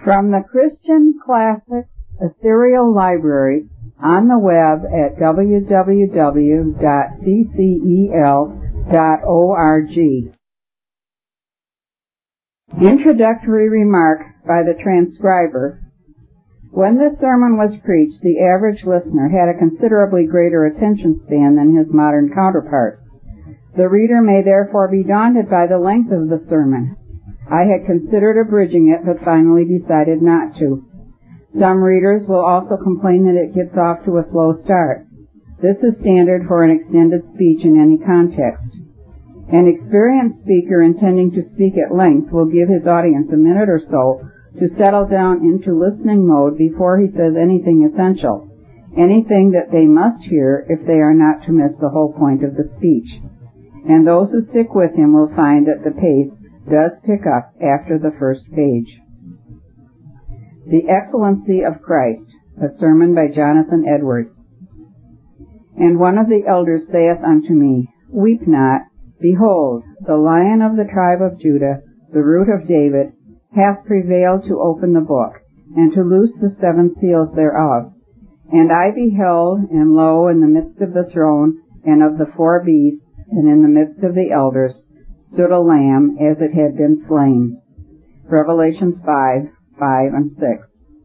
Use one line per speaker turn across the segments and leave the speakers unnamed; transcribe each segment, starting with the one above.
From the Christian Classics Ethereal Library on the web at www.ccel.org. Introductory remark by the transcriber. When this sermon was preached, the average listener had a considerably greater attention span than his modern counterpart. The reader may therefore be daunted by the length of the sermon. I had considered abridging it, but finally decided not to. Some readers will also complain that it gets off to a slow start. This is standard for an extended speech in any context. An experienced speaker intending to speak at length will give his audience a minute or so to settle down into listening mode before he says anything essential, anything that they must hear if they are not to miss the whole point of the speech. And those who stick with him will find that the pace does pick up after the first page. The Excellency of Christ, a sermon by Jonathan Edwards. And one of the elders saith unto me, Weep not, behold, the Lion of the tribe of Judah, the Root of David, hath prevailed to open the book, and to loose the 7 seals thereof. And I beheld, and lo, in the midst of the throne, and of the 4 beasts, and in the midst of the elders, stood a lamb as it had been slain. Revelations 5:5 and 6.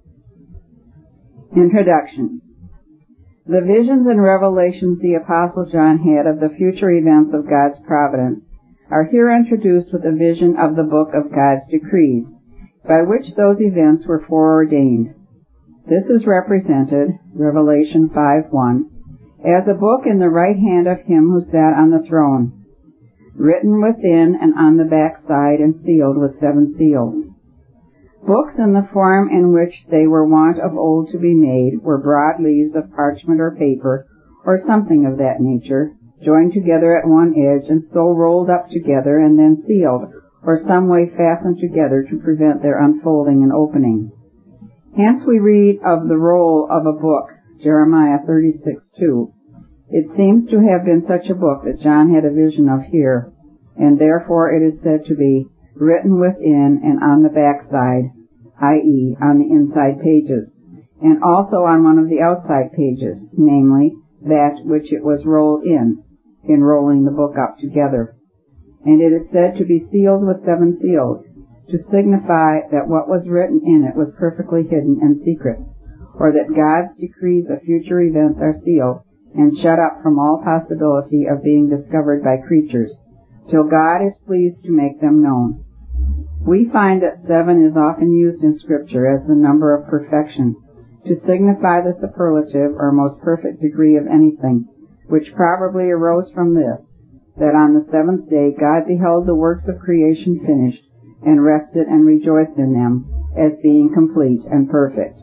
Introduction. The visions and revelations the Apostle John had of the future events of God's providence are here introduced with a vision of the book of God's decrees, by which those events were foreordained. This is represented, Revelation 5:1, as a book in the right hand of him who sat on the throne, written within and on the back side and sealed with 7 seals. Books in the form in which they were wont of old to be made were broad leaves of parchment or paper, or something of that nature, joined together at one edge and so rolled up together and then sealed, or some way fastened together to prevent their unfolding and opening. Hence we read of the roll of a book, Jeremiah 36:2. It seems to have been such a book that John had a vision of here, and therefore it is said to be written within and on the backside, i.e., on the inside pages, and also on one of the outside pages, namely, that which it was rolled in rolling the book up together. And it is said to be sealed with 7 seals, to signify that what was written in it was perfectly hidden and secret, or that God's decrees of future events are sealed and shut up from all possibility of being discovered by creatures, till God is pleased to make them known. We find that 7 is often used in Scripture as the number of perfection, to signify the superlative or most perfect degree of anything, which probably arose from this, that on the 7th day God beheld the works of creation finished, and rested and rejoiced in them, as being complete and perfect.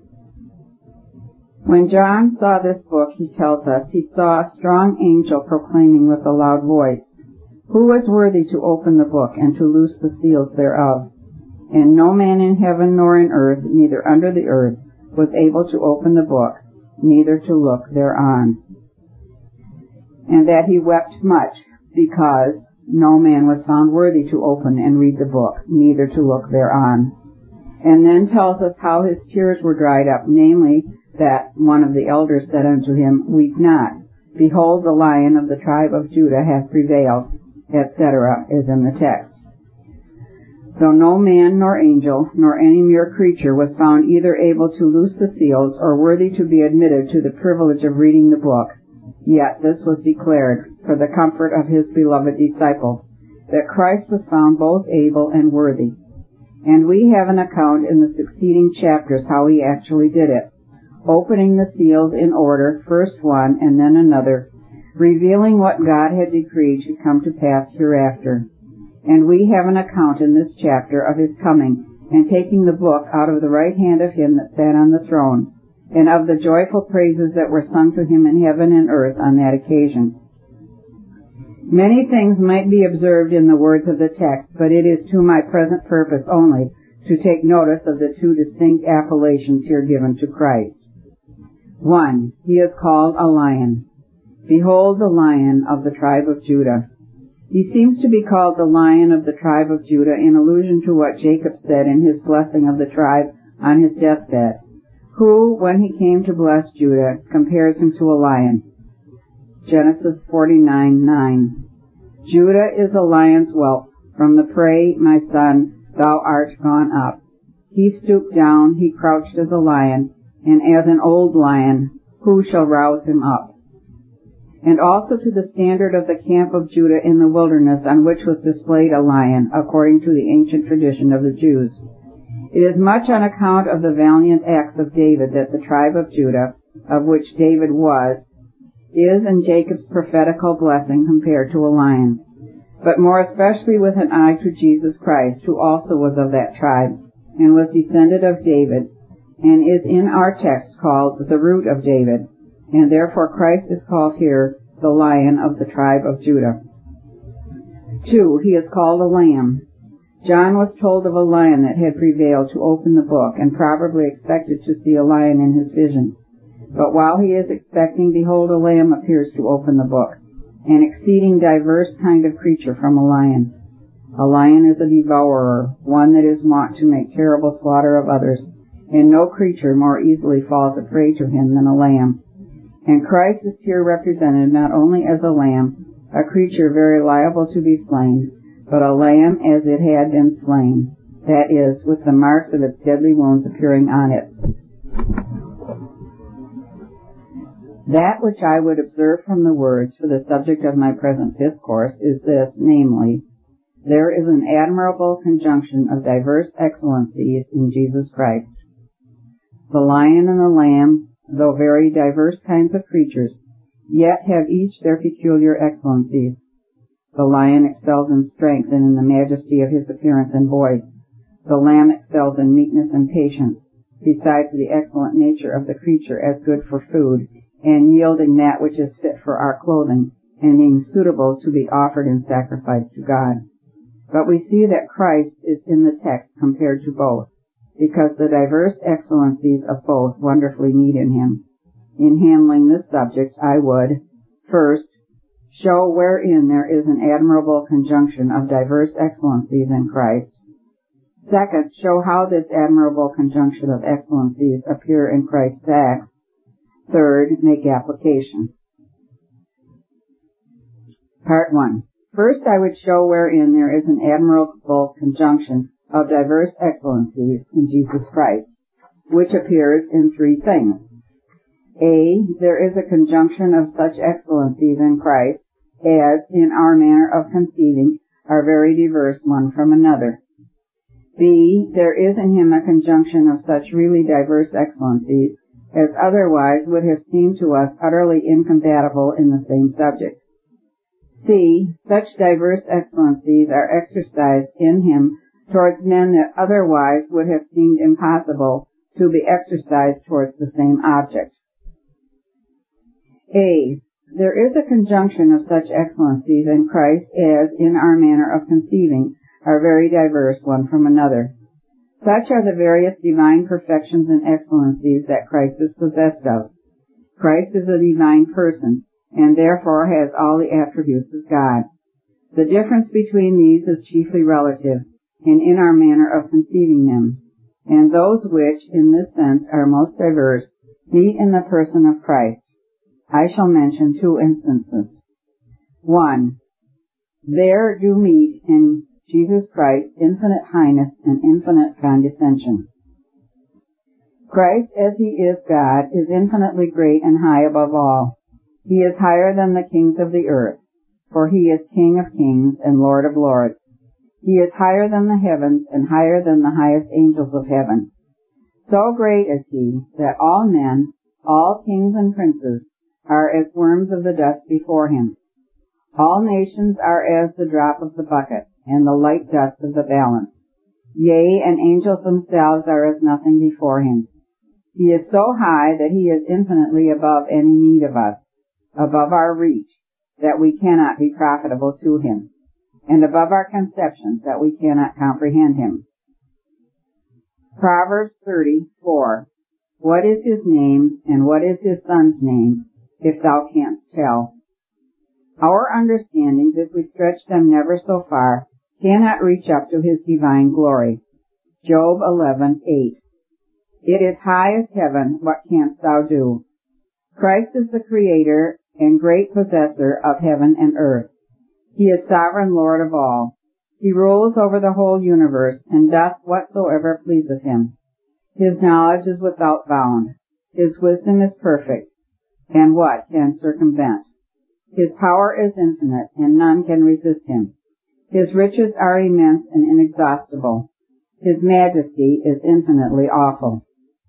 When John saw this book, he tells us, he saw a strong angel proclaiming with a loud voice, Who is worthy to open the book and to loose the seals thereof? And no man in heaven nor in earth, neither under the earth, was able to open the book, neither to look thereon. And that he wept much, because no man was found worthy to open and read the book, neither to look thereon. And then tells us how his tears were dried up, namely, that one of the elders said unto him, Weep not, behold, the Lion of the tribe of Judah hath prevailed, etc., is in the text. Though no man nor angel, nor any mere creature was found either able to loose the seals or worthy to be admitted to the privilege of reading the book, yet this was declared, for the comfort of his beloved disciple, that Christ was found both able and worthy. And we have an account in the succeeding chapters how he actually did it, opening the seals in order, first one and then another, revealing what God had decreed should come to pass hereafter. And we have an account in this chapter of his coming and taking the book out of the right hand of him that sat on the throne, and of the joyful praises that were sung to him in heaven and earth on that occasion. Many things might be observed in the words of the text, but it is to my present purpose only to take notice of the 2 distinct appellations here given to Christ. 1. He is called a lion. Behold the Lion of the tribe of Judah. He seems to be called the Lion of the tribe of Judah in allusion to what Jacob said in his blessing of the tribe on his deathbed, who, when he came to bless Judah, compares him to a lion. Genesis 49:9. Judah is a lion's whelp. From the prey, my son, thou art gone up. He stooped down, he crouched as a lion, and as an old lion, who shall rouse him up? And also to the standard of the camp of Judah in the wilderness, on which was displayed a lion, according to the ancient tradition of the Jews. It is much on account of the valiant acts of David that the tribe of Judah, of which David was, is in Jacob's prophetical blessing compared to a lion, but more especially with an eye to Jesus Christ, who also was of that tribe, and was descended of David, and is in our text called the root of David, and therefore Christ is called here the Lion of the tribe of Judah. 2. He is called a lamb. John was told of a lion that had prevailed to open the book, and probably expected to see a lion in his vision. But while he is expecting, behold, a lamb appears to open the book, an exceeding diverse kind of creature from a lion. A lion is a devourer, one that is wont to make terrible slaughter of others, and no creature more easily falls a prey to him than a lamb. And Christ is here represented not only as a lamb, a creature very liable to be slain, but a lamb as it had been slain, that is, with the marks of its deadly wounds appearing on it. That which I would observe from the words for the subject of my present discourse is this, namely, there is an admirable conjunction of diverse excellencies in Jesus Christ. The lion and the lamb, though very diverse kinds of creatures, yet have each their peculiar excellencies. The lion excels in strength and in the majesty of his appearance and voice. The lamb excels in meekness and patience, besides the excellent nature of the creature as good for food, and yielding that which is fit for our clothing, and being suitable to be offered in sacrifice to God. But we see that Christ is in the text compared to both, because the diverse excellencies of both wonderfully meet in him. In handling this subject, I would, first, show wherein there is an admirable conjunction of diverse excellencies in Christ. Second, show how this admirable conjunction of excellencies appear in Christ's acts. Third, make application. Part 1. First, I would show wherein there is an admirable conjunction of diverse excellencies in Jesus Christ, which appears in three things. A. There is a conjunction of such excellencies in Christ as, in our manner of conceiving, are very diverse one from another. B. There is in him a conjunction of such really diverse excellencies as otherwise would have seemed to us utterly incompatible in the same subject. C. Such diverse excellencies are exercised in him towards men that otherwise would have seemed impossible to be exercised towards the same object. A. There is a conjunction of such excellencies in Christ as, in our manner of conceiving, are very diverse one from another. Such are the various divine perfections and excellencies that Christ is possessed of. Christ is a divine person, and therefore has all the attributes of God. The difference between these is chiefly relative, and in our manner of conceiving them, and those which, in this sense, are most diverse, meet in the person of Christ. I shall mention two instances. 1. There do meet in Jesus Christ infinite highness and infinite condescension. Christ, as he is God, is infinitely great and high above all. He is higher than the kings of the earth, for he is King of kings and Lord of lords. He is higher than the heavens and higher than the highest angels of heaven. So great is he that all men, all kings and princes, are as worms of the dust before him. All nations are as the drop of the bucket, and the light dust of the balance. Yea, and angels themselves are as nothing before him. He is so high that he is infinitely above any need of us, above our reach, that we cannot be profitable to him, and above our conceptions, that we cannot comprehend him. Proverbs 30:4. What is his name, and what is his son's name, if thou canst tell? Our understandings, if we stretch them never so far, cannot reach up to his divine glory. Job 11:8. It is high as heaven, what canst thou do? Christ is the Creator and great possessor of heaven and earth. He is sovereign Lord of all. He rules over the whole universe, and doth whatsoever pleaseth him. His knowledge is without bound. His wisdom is perfect, and what can circumvent? His power is infinite, and none can resist him. His riches are immense and inexhaustible. His majesty is infinitely awful.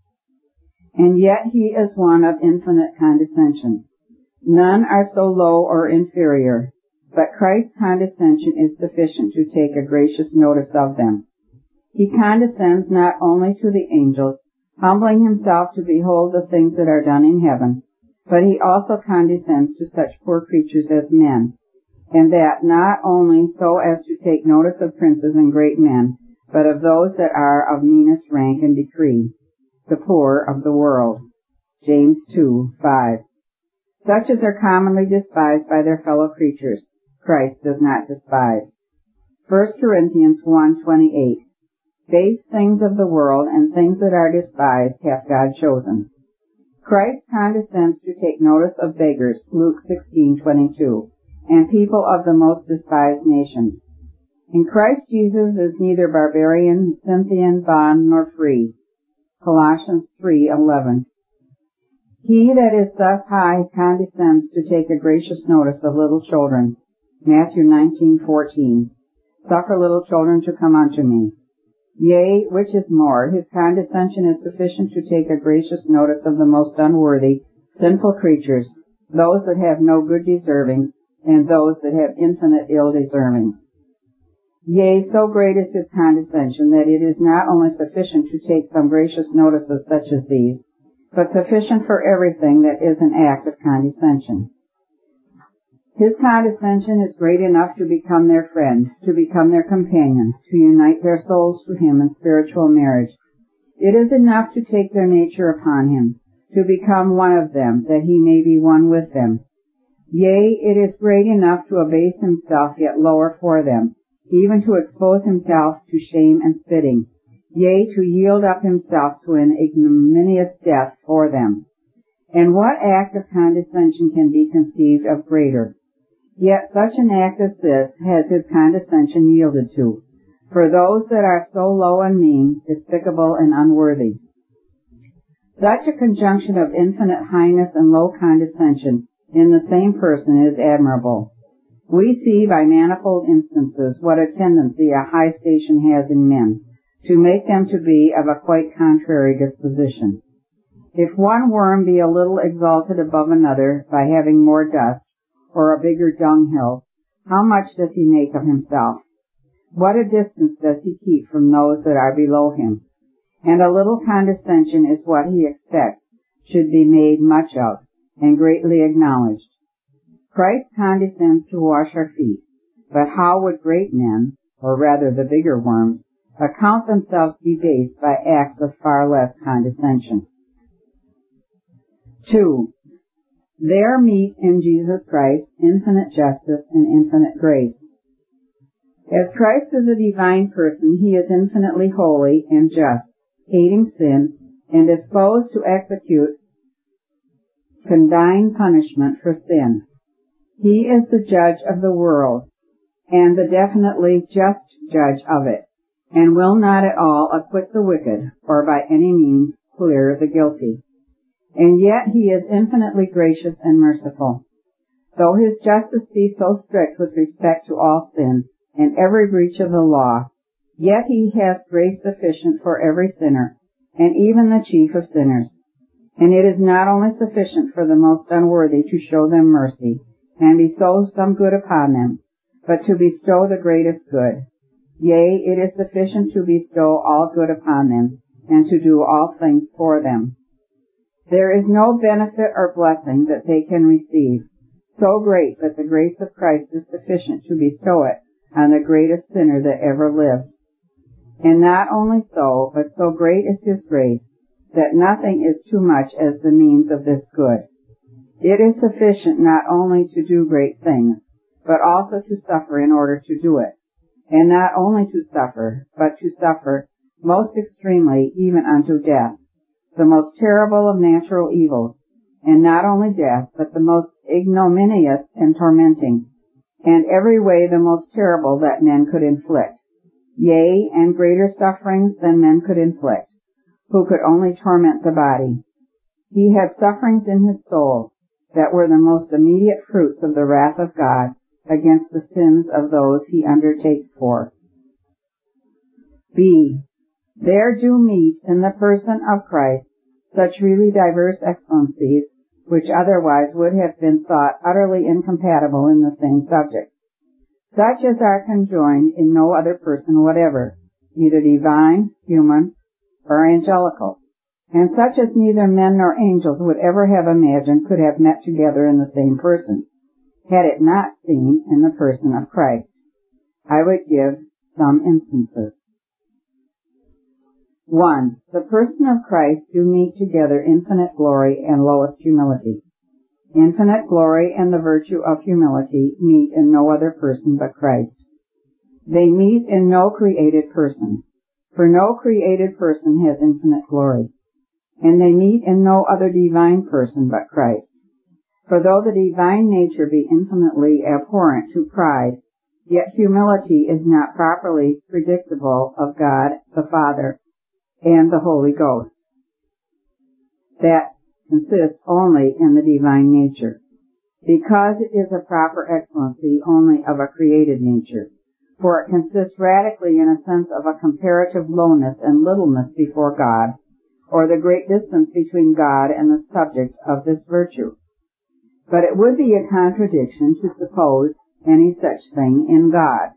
And yet he is one of infinite condescension. None are so low or inferior, but Christ's condescension is sufficient to take a gracious notice of them. He condescends not only to the angels, humbling himself to behold the things that are done in heaven, but he also condescends to such poor creatures as men, and that not only so as to take notice of princes and great men, but of those that are of meanest rank and decree, the poor of the world. James 2:5. Such as are commonly despised by their fellow creatures, Christ does not despise. 1 Corinthians 1:28. Base things of the world and things that are despised hath God chosen. Christ condescends to take notice of beggars, Luke 16:22, and people of the most despised nations. In Christ Jesus is neither barbarian, Scythian, bond, nor free. Colossians 3:11. He that is thus high condescends to take a gracious notice of little children. Matthew 19:14. Suffer little children to come unto me. Yea, which is more, his condescension is sufficient to take a gracious notice of the most unworthy, sinful creatures, those that have no good deserving, and those that have infinite ill deserving. Yea, so great is his condescension that it is not only sufficient to take some gracious notice of such as these, but sufficient for everything that is an act of condescension. His condescension is great enough to become their friend, to become their companion, to unite their souls to him in spiritual marriage. It is enough to take their nature upon him, to become one of them, that he may be one with them. Yea, it is great enough to abase himself yet lower for them, even to expose himself to shame and spitting, yea, to yield up himself to an ignominious death for them. And what act of condescension can be conceived of greater? Yet such an act as this has his condescension yielded to, for those that are so low and mean, despicable and unworthy. Such a conjunction of infinite highness and low condescension in the same person is admirable. We see by manifold instances what a tendency a high station has in men, to make them to be of a quite contrary disposition. If one worm be a little exalted above another by having more dust, or a bigger dunghill, how much does he make of himself? What a distance does he keep from those that are below him? And a little condescension is what he expects should be made much of, and greatly acknowledged. Christ condescends to wash our feet, but how would great men, or rather the bigger worms, account themselves debased by acts of far less condescension? 2. There meet in Jesus Christ infinite justice and infinite grace. As Christ is a divine person, he is infinitely holy and just, hating sin, and disposed to execute condign punishment for sin. He is the judge of the world, and the definitely just judge of it, and will not at all acquit the wicked, or by any means clear the guilty. And yet he is infinitely gracious and merciful. Though his justice be so strict with respect to all sin and every breach of the law, yet he has grace sufficient for every sinner, and even the chief of sinners. And it is not only sufficient for the most unworthy to show them mercy, and bestow some good upon them, but to bestow the greatest good. Yea, it is sufficient to bestow all good upon them, and to do all things for them. There is no benefit or blessing that they can receive so great that the grace of Christ is sufficient to bestow it on the greatest sinner that ever lived. And not only so, but so great is his grace that nothing is too much as the means of this good. It is sufficient not only to do great things, but also to suffer in order to do it, and not only to suffer, but to suffer most extremely even unto death, the most terrible of natural evils, and not only death, but the most ignominious and tormenting, and every way the most terrible that men could inflict, yea, and greater sufferings than men could inflict, who could only torment the body. He had sufferings in his soul that were the most immediate fruits of the wrath of God against the sins of those he undertakes for. B. There do meet in the person of Christ such really diverse excellencies, which otherwise would have been thought utterly incompatible in the same subject, such as are conjoined in no other person whatever, either divine, human, or angelical, and such as neither men nor angels would ever have imagined could have met together in the same person, had it not seen in the person of Christ. I would give some instances. 1. The person of Christ do meet together infinite glory and lowest humility. Infinite glory and the virtue of humility meet in no other person but Christ. They meet in no created person, for no created person has infinite glory. And they meet in no other divine person but Christ. For though the divine nature be infinitely abhorrent to pride, yet humility is not properly predictable of God the Father and the Holy Ghost. That consists only in the divine nature, because it is a proper excellency only of a created nature, for it consists radically in a sense of a comparative lowness and littleness before God, or the great distance between God and the subject of this virtue. But it would be a contradiction to suppose any such thing in God.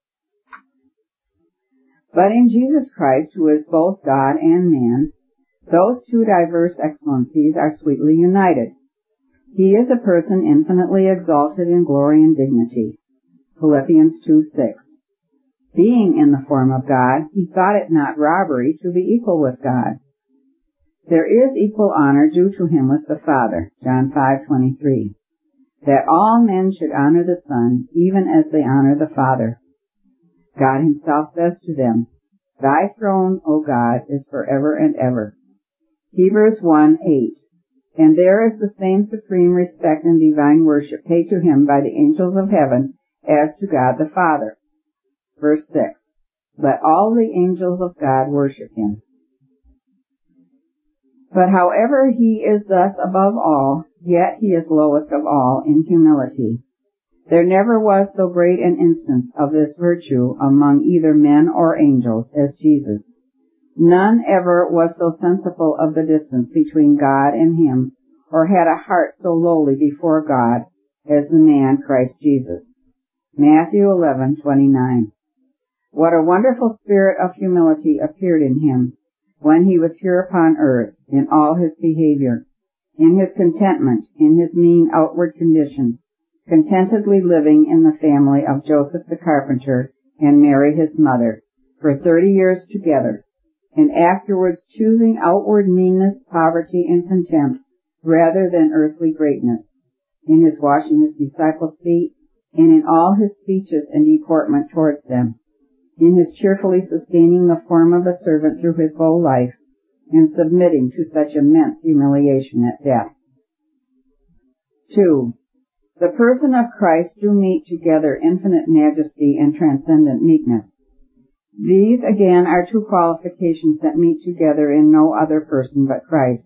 But in Jesus Christ, who is both God and man, those two diverse excellencies are sweetly united. He is a person infinitely exalted in glory and dignity. Philippians 2:6. Being in the form of God, he thought it not robbery to be equal with God. There is equal honor due to him with the Father, John 5:23, that all men should honor the Son, even as they honor the Father. God himself says to them, Thy throne, O God, is forever and ever. Hebrews 1:8. And there is the same supreme respect and divine worship paid to him by the angels of heaven as to God the Father. Verse 6. Let all the angels of God worship him. But however he is thus above all, yet he is lowest of all in humility. There never was so great an instance of this virtue among either men or angels as Jesus. None ever was so sensible of the distance between God and him, or had a heart so lowly before God, as the man Christ Jesus. Matthew 11:29. What a wonderful spirit of humility appeared in him when he was here upon earth, in all his behavior, in his contentment, in his mean outward condition, contentedly living in the family of Joseph the carpenter and Mary his mother, for 30 years together, and afterwards choosing outward meanness, poverty, and contempt rather than earthly greatness, in his washing his disciples' feet, and in all his speeches and deportment towards them, in his cheerfully sustaining the form of a servant through his whole life, and submitting to such immense humiliation at death. 2. The person of Christ do meet together infinite majesty and transcendent meekness. These, again, are two qualifications that meet together in no other person but Christ.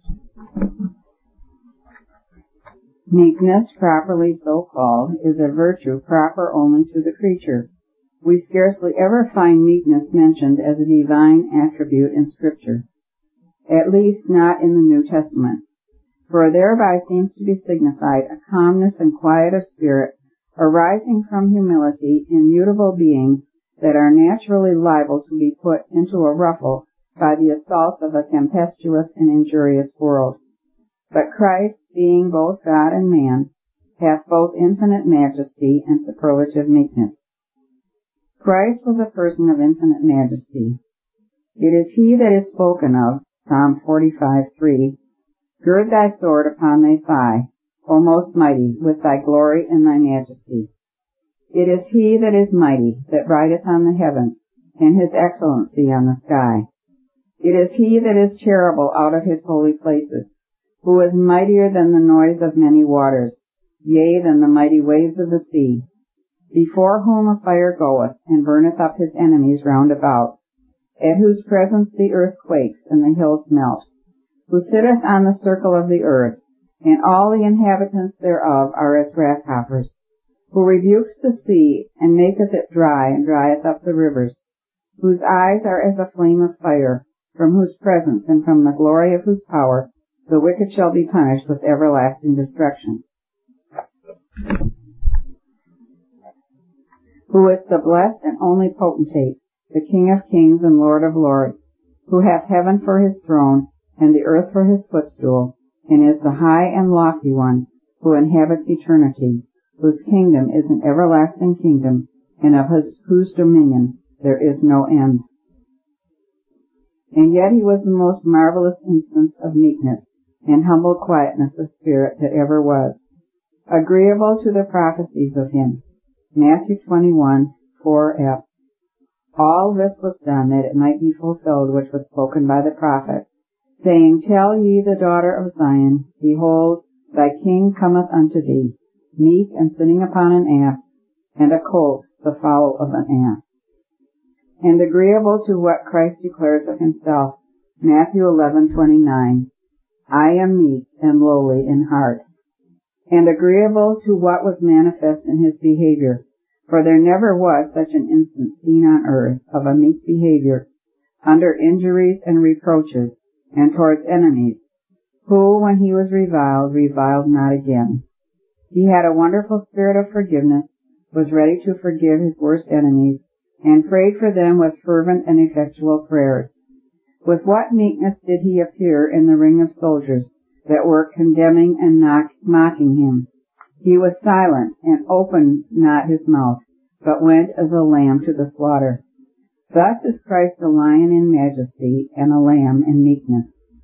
Meekness, properly so called, is a virtue proper only to the creature. We scarcely ever find meekness mentioned as a divine attribute in Scripture, at least not in the New Testament, for thereby seems to be signified a calmness and quiet of spirit arising from humility in mutable beings that are naturally liable to be put into a ruffle by the assaults of a tempestuous and injurious world. But Christ, being both God and man, hath both infinite majesty and superlative meekness. Christ was a person of infinite majesty. It is he that is spoken of, Psalm 45:3, Gird thy sword upon thy thigh, O most mighty, with thy glory and thy majesty. It is he that is mighty, that rideth on the heavens, and his excellency on the sky. It is he that is terrible out of his holy places, who is mightier than the noise of many waters, yea, than the mighty waves of the sea, before whom a fire goeth, and burneth up his enemies round about, at whose presence the earth quakes, and the hills melt, who sitteth on the circle of the earth, and all the inhabitants thereof are as grasshoppers, who rebukes the sea, and maketh it dry, and drieth up the rivers, whose eyes are as a flame of fire, from whose presence and from the glory of whose power the wicked shall be punished with everlasting destruction. Who is the blessed and only potentate, the King of kings and Lord of lords, who hath heaven for his throne, and the earth for his footstool, and is the high and lofty one, who inhabits eternity, whose kingdom is an everlasting kingdom, and of whose dominion there is no end. And yet he was the most marvelous instance of meekness and humble quietness of spirit that ever was, agreeable to the prophecies of him. Matthew 21:4f. All this was done that it might be fulfilled which was spoken by the prophet, saying, Tell ye the daughter of Zion, Behold, thy king cometh unto thee, meek and sitting upon an ass, and a colt, the foal of an ass. And agreeable to what Christ declares of himself, Matthew 11:29, I am meek and lowly in heart. And agreeable to what was manifest in his behavior, for there never was such an instance seen on earth of a meek behavior, under injuries and reproaches, and towards enemies, who, when he was reviled not again. He had a wonderful spirit of forgiveness, was ready to forgive his worst enemies, and prayed for them with fervent and effectual prayers. With what meekness did he appear in the ring of soldiers that were condemning and mocking him. He was silent, and opened not his mouth, but went as a lamb to the slaughter. Thus is Christ a lion in majesty, and a lamb in meekness.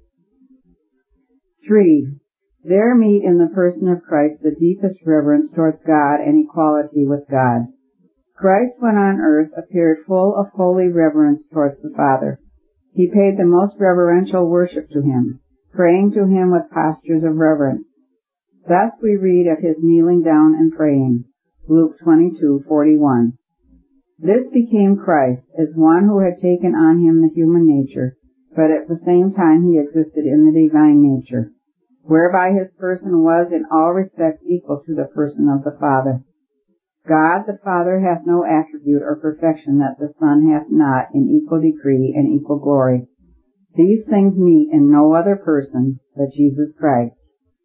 3. There meet in the person of Christ the deepest reverence towards God and equality with God. Christ, when on earth, appeared full of holy reverence towards the Father. He paid the most reverential worship to him, praying to him with postures of reverence. Thus we read of his kneeling down and praying, Luke 22:41. This became Christ, as one who had taken on him the human nature, but at the same time he existed in the divine nature, whereby his person was in all respects equal to the person of the Father. God the Father hath no attribute or perfection that the Son hath not in equal degree and equal glory. These things meet in no other person but Jesus Christ.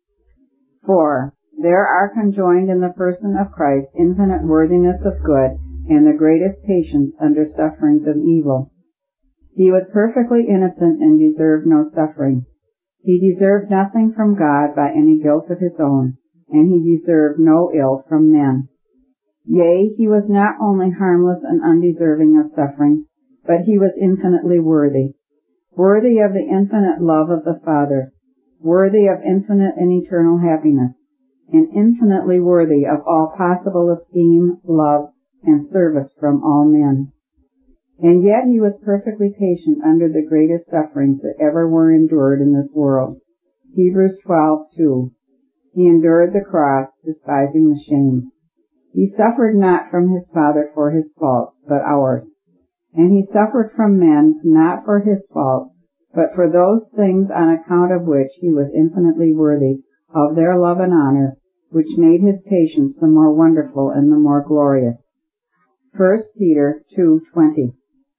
4. There are conjoined in the person of Christ infinite worthiness of good and the greatest patience under sufferings of evil. He was perfectly innocent and deserved no suffering. He deserved nothing from God by any guilt of his own, and he deserved no ill from men. Yea, he was not only harmless and undeserving of suffering, but he was infinitely worthy of the infinite love of the Father, worthy of infinite and eternal happiness, and infinitely worthy of all possible esteem, love, and service from all men. And yet he was perfectly patient under the greatest sufferings that ever were endured in this world. Hebrews 12:2. He endured the cross, despising the shame. He suffered not from his Father for his faults, but ours. And he suffered from men, not for his faults, but for those things on account of which he was infinitely worthy of their love and honor, which made his patience the more wonderful and the more glorious. 1 Peter 2:20.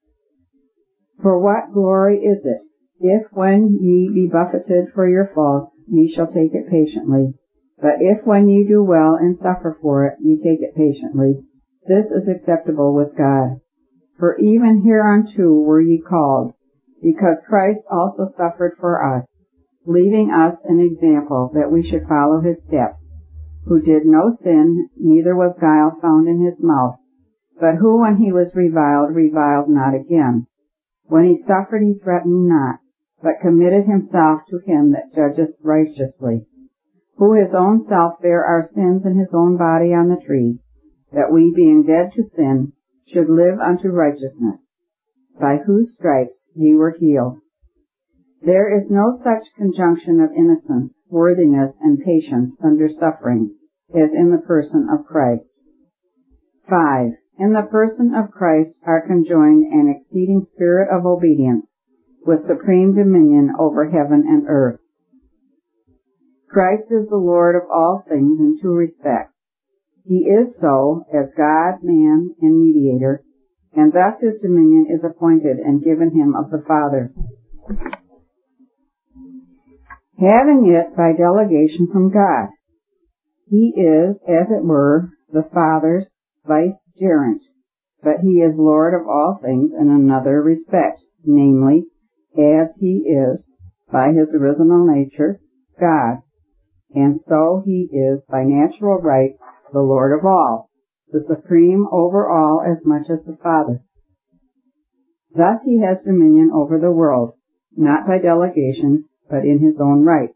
For what glory is it, if when ye be buffeted for your faults, ye shall take it patiently? But if when ye do well and suffer for it, ye take it patiently, this is acceptable with God. For even hereunto were ye called, because Christ also suffered for us, leaving us an example that we should follow his steps, who did no sin, neither was guile found in his mouth, but who when he was reviled not again. When he suffered he threatened not, but committed himself to him that judgeth righteously, who his own self bare our sins in his own body on the tree, that we, being dead to sin, should live unto righteousness, by whose stripes ye were healed. There is no such conjunction of innocence, worthiness, and patience under suffering as in the person of Christ. 5. In the person of Christ are conjoined an exceeding spirit of obedience, with supreme dominion over heaven and earth. Christ is the Lord of all things in two respects. He is so as God, man, and mediator, and thus his dominion is appointed and given him of the Father, having it by delegation from God. He is, as it were, the Father's vicegerent, but he is Lord of all things in another respect, namely, as he is, by his original nature, God, and so he is, by natural right, the Lord of all, the supreme over all as much as the Father. Thus he has dominion over the world, not by delegation, but in his own right.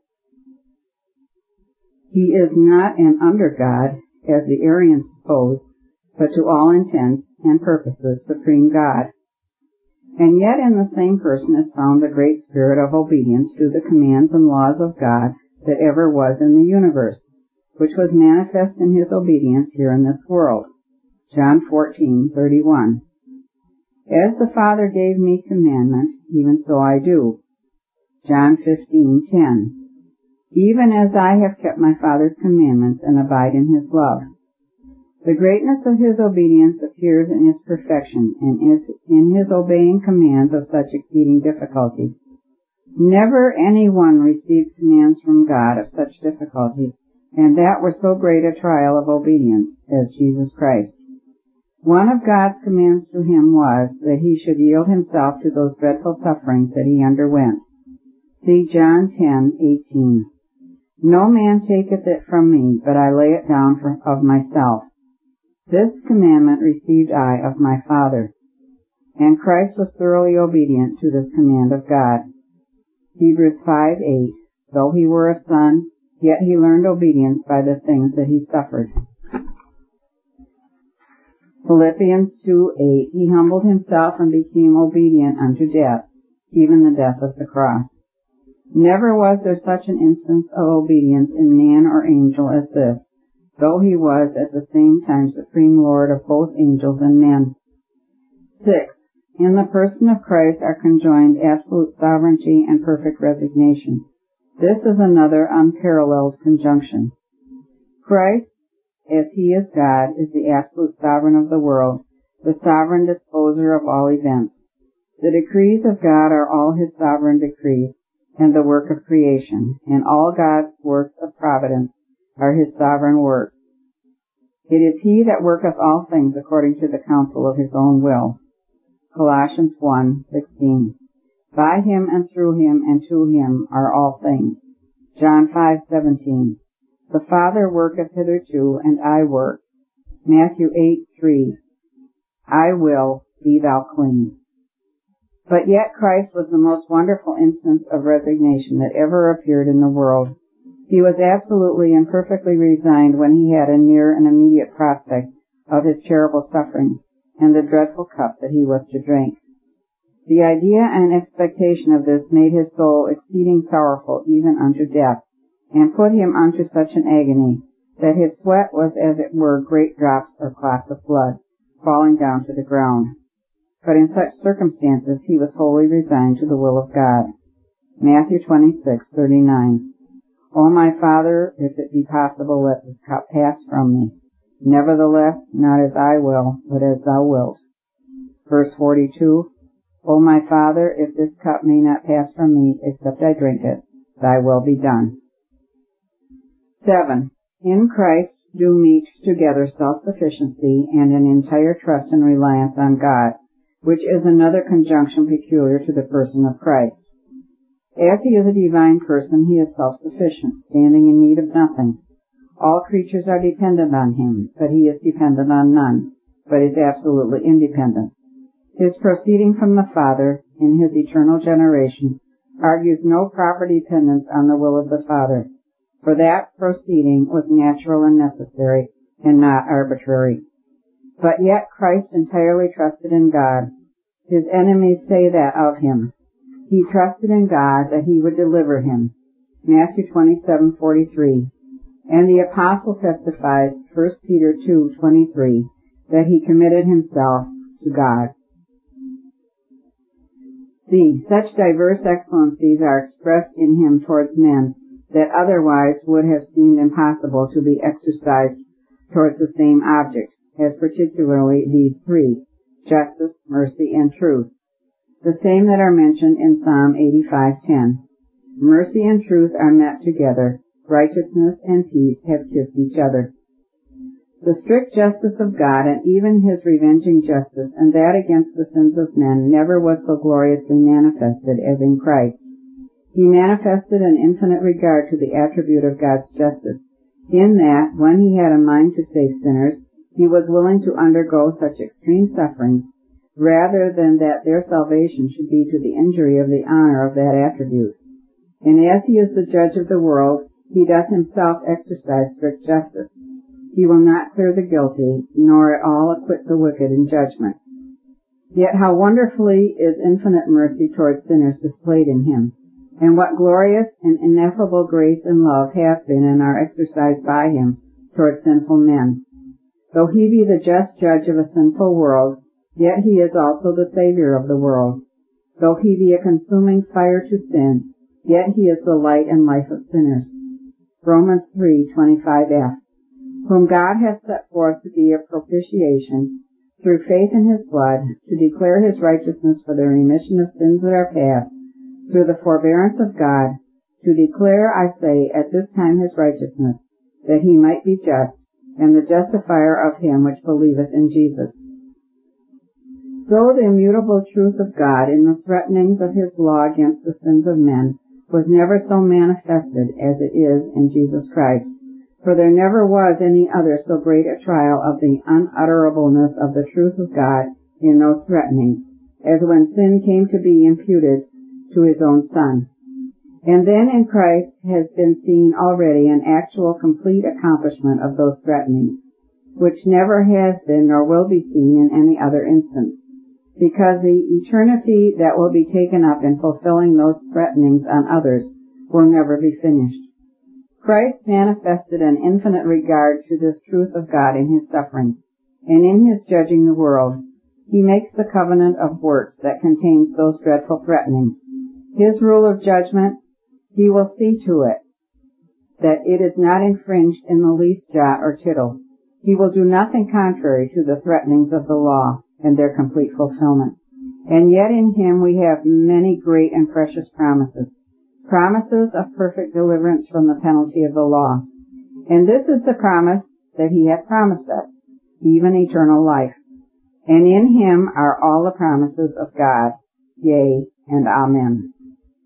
He is not an under-God, as the Arians suppose, but to all intents and purposes supreme God. And yet in the same person is found the great spirit of obedience to the commands and laws of God that ever was in the universe, which was manifest in his obedience here in this world. John 14:31. As the Father gave me commandment, even so I do. John 15:10. Even as I have kept my Father's commandments and abide in his love. The greatness of his obedience appears in its perfection, and is in his obeying commands of such exceeding difficulty. Never any one received commands from God of such difficulty, and that were so great a trial of obedience, as Jesus Christ. One of God's commands to him was that he should yield himself to those dreadful sufferings that he underwent. See John 10:18. No man taketh it from me, but I lay it down of myself. This commandment received I of my Father. And Christ was thoroughly obedient to this command of God. Hebrews 5:8. Though he were a son, yet he learned obedience by the things that he suffered. Philippians 2:8. He humbled himself and became obedient unto death, even the death of the cross. Never was there such an instance of obedience in man or angel as this, though he was at the same time supreme Lord of both angels and men. 6. In the person of Christ are conjoined absolute sovereignty and perfect resignation. This is another unparalleled conjunction. Christ, as he is God, is the absolute sovereign of the world, the sovereign disposer of all events. The decrees of God are all his sovereign decrees, and the work of creation, and all God's works of providence are his sovereign works. It is he that worketh all things according to the counsel of his own will. Colossians 1:16. By him and through him and to him are all things. John 5:17. The Father worketh hitherto, and I work. Matthew 8:3. I will, be thou clean. But yet Christ was the most wonderful instance of resignation that ever appeared in the world. He was absolutely and perfectly resigned when he had a near and immediate prospect of his terrible suffering and the dreadful cup that he was to drink. The idea and expectation of this made his soul exceeding sorrowful even unto death, and put him unto such an agony that his sweat was as it were great drops or clots of blood falling down to the ground. But in such circumstances he was wholly resigned to the will of God. Matthew 26:39. O my Father, if it be possible, let this cup pass from me. Nevertheless, not as I will, but as thou wilt. Verse 42. O my Father, if this cup may not pass from me, except I drink it, thy will be done. 7. In Christ do meet together self-sufficiency and an entire trust and reliance on God, which is another conjunction peculiar to the person of Christ. As he is a divine person, he is self-sufficient, standing in need of nothing. All creatures are dependent on him, but he is dependent on none, but is absolutely independent. His proceeding from the Father, in his eternal generation, argues no proper dependence on the will of the Father, for that proceeding was natural and necessary, and not arbitrary. But yet Christ entirely trusted in God. His enemies say that of him. He trusted in God that he would deliver him. Matthew 27:43. And the apostle testifies, 1 Peter 2:23, that he committed himself to God. C. Such diverse excellencies are expressed in him towards men that otherwise would have seemed impossible to be exercised towards the same object, as particularly these three: justice, mercy, and truth, the same that are mentioned in Psalm 85:10. Mercy and truth are met together. Righteousness and peace have kissed each other. The strict justice of God, and even his revenging justice, and that against the sins of men, never was so gloriously manifested as in Christ. He manifested an infinite regard to the attribute of God's justice, in that, when he had a mind to save sinners, he was willing to undergo such extreme sufferings, rather than that their salvation should be to the injury of the honor of that attribute. And as he is the judge of the world, he doth himself exercise strict justice. He will not clear the guilty, nor at all acquit the wicked in judgment. Yet how wonderfully is infinite mercy towards sinners displayed in him, and what glorious and ineffable grace and love have been and are exercised by him towards sinful men. Though he be the just judge of a sinful world, yet he is also the Savior of the world. Though he be a consuming fire to sin, yet he is the light and life of sinners. Romans 3:25f. Whom God hath set forth to be a propitiation through faith in his blood, to declare his righteousness for the remission of sins that are past, through the forbearance of God, to declare, I say, at this time his righteousness, that he might be just, and the justifier of him which believeth in Jesus. So the immutable truth of God in the threatenings of his law against the sins of men was never so manifested as it is in Jesus Christ, for there never was any other so great a trial of the unutterableness of the truth of God in those threatenings, as when sin came to be imputed to his own Son. And then in Christ has been seen already an actual complete accomplishment of those threatenings, which never has been nor will be seen in any other instance, because the eternity that will be taken up in fulfilling those threatenings on others will never be finished. Christ manifested an infinite regard to this truth of God in his sufferings, and in his judging the world. He makes the covenant of works that contains those dreadful threatenings. His rule of judgment, he will see to it that it is not infringed in the least jot or tittle. He will do nothing contrary to the threatenings of the law and their complete fulfillment. And yet in him we have many great and precious promises of perfect deliverance from the penalty of the law. And this is the promise that he hath promised us, even eternal life. And in him are all the promises of God, yea, and amen.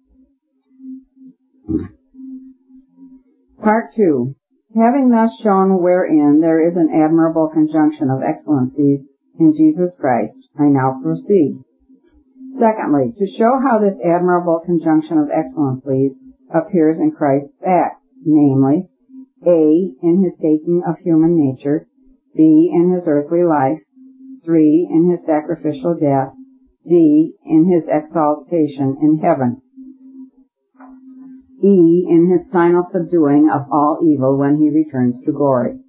Part 2. Having thus shown wherein there is an admirable conjunction of excellencies in Jesus Christ, I now proceed. Secondly, to show how this admirable conjunction of excellencies appears in Christ's acts, namely, A, in his taking of human nature, B, in his earthly life, 3, in his sacrificial death, D, in his exaltation in heaven, E, in his final subduing of all evil when he returns to glory.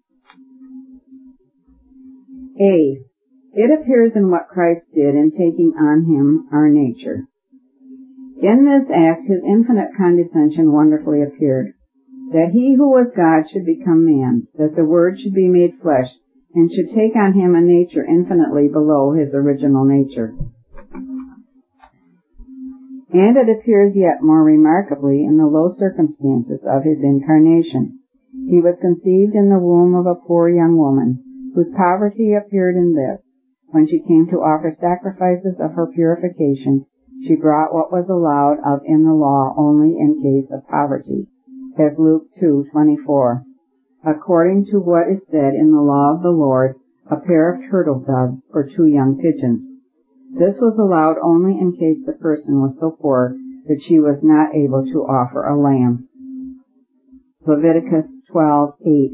A. It appears in what Christ did in taking on him our nature. In this act his infinite condescension wonderfully appeared, that he who was God should become man, that the Word should be made flesh, and should take on him a nature infinitely below his original nature. And it appears yet more remarkably in the low circumstances of his incarnation. He was conceived in the womb of a poor young woman, whose poverty appeared in this: when she came to offer sacrifices of her purification, she brought what was allowed of in the law only in case of poverty, as Luke 2:24. According to what is said in the law of the Lord, a pair of turtle doves or 2 young pigeons. This was allowed only in case the person was so poor that she was not able to offer a lamb. Leviticus 12:8.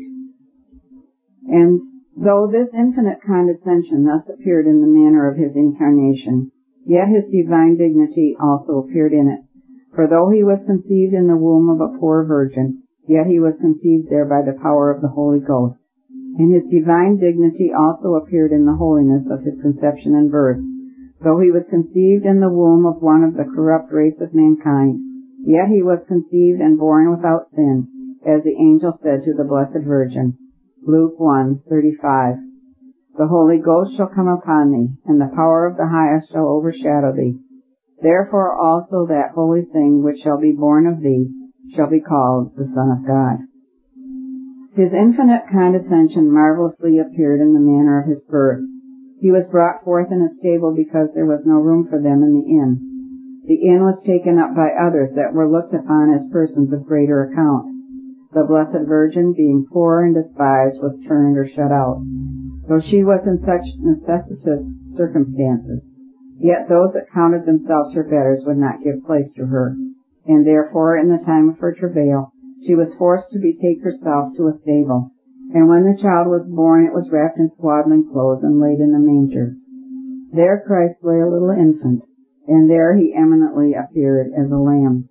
And though this infinite condescension thus appeared in the manner of his incarnation, yet his divine dignity also appeared in it. For though he was conceived in the womb of a poor virgin, yet he was conceived there by the power of the Holy Ghost. And his divine dignity also appeared in the holiness of his conception and birth. Though he was conceived in the womb of one of the corrupt race of mankind, yet he was conceived and born without sin, as the angel said to the Blessed Virgin. Luke 1:35. The Holy Ghost shall come upon thee, and the power of the Highest shall overshadow thee. Therefore also that holy thing which shall be born of thee shall be called the Son of God. His infinite condescension marvelously appeared in the manner of his birth. He was brought forth in a stable because there was no room for them in the inn. The inn was taken up by others that were looked upon as persons of greater account. The Blessed Virgin, being poor and despised, was turned or shut out. Though she was in such necessitous circumstances, yet those that counted themselves her betters would not give place to her, and therefore in the time of her travail she was forced to betake herself to a stable. And when the child was born, it was wrapped in swaddling clothes and laid in a manger. There Christ lay a little infant, and there he eminently appeared as a lamb.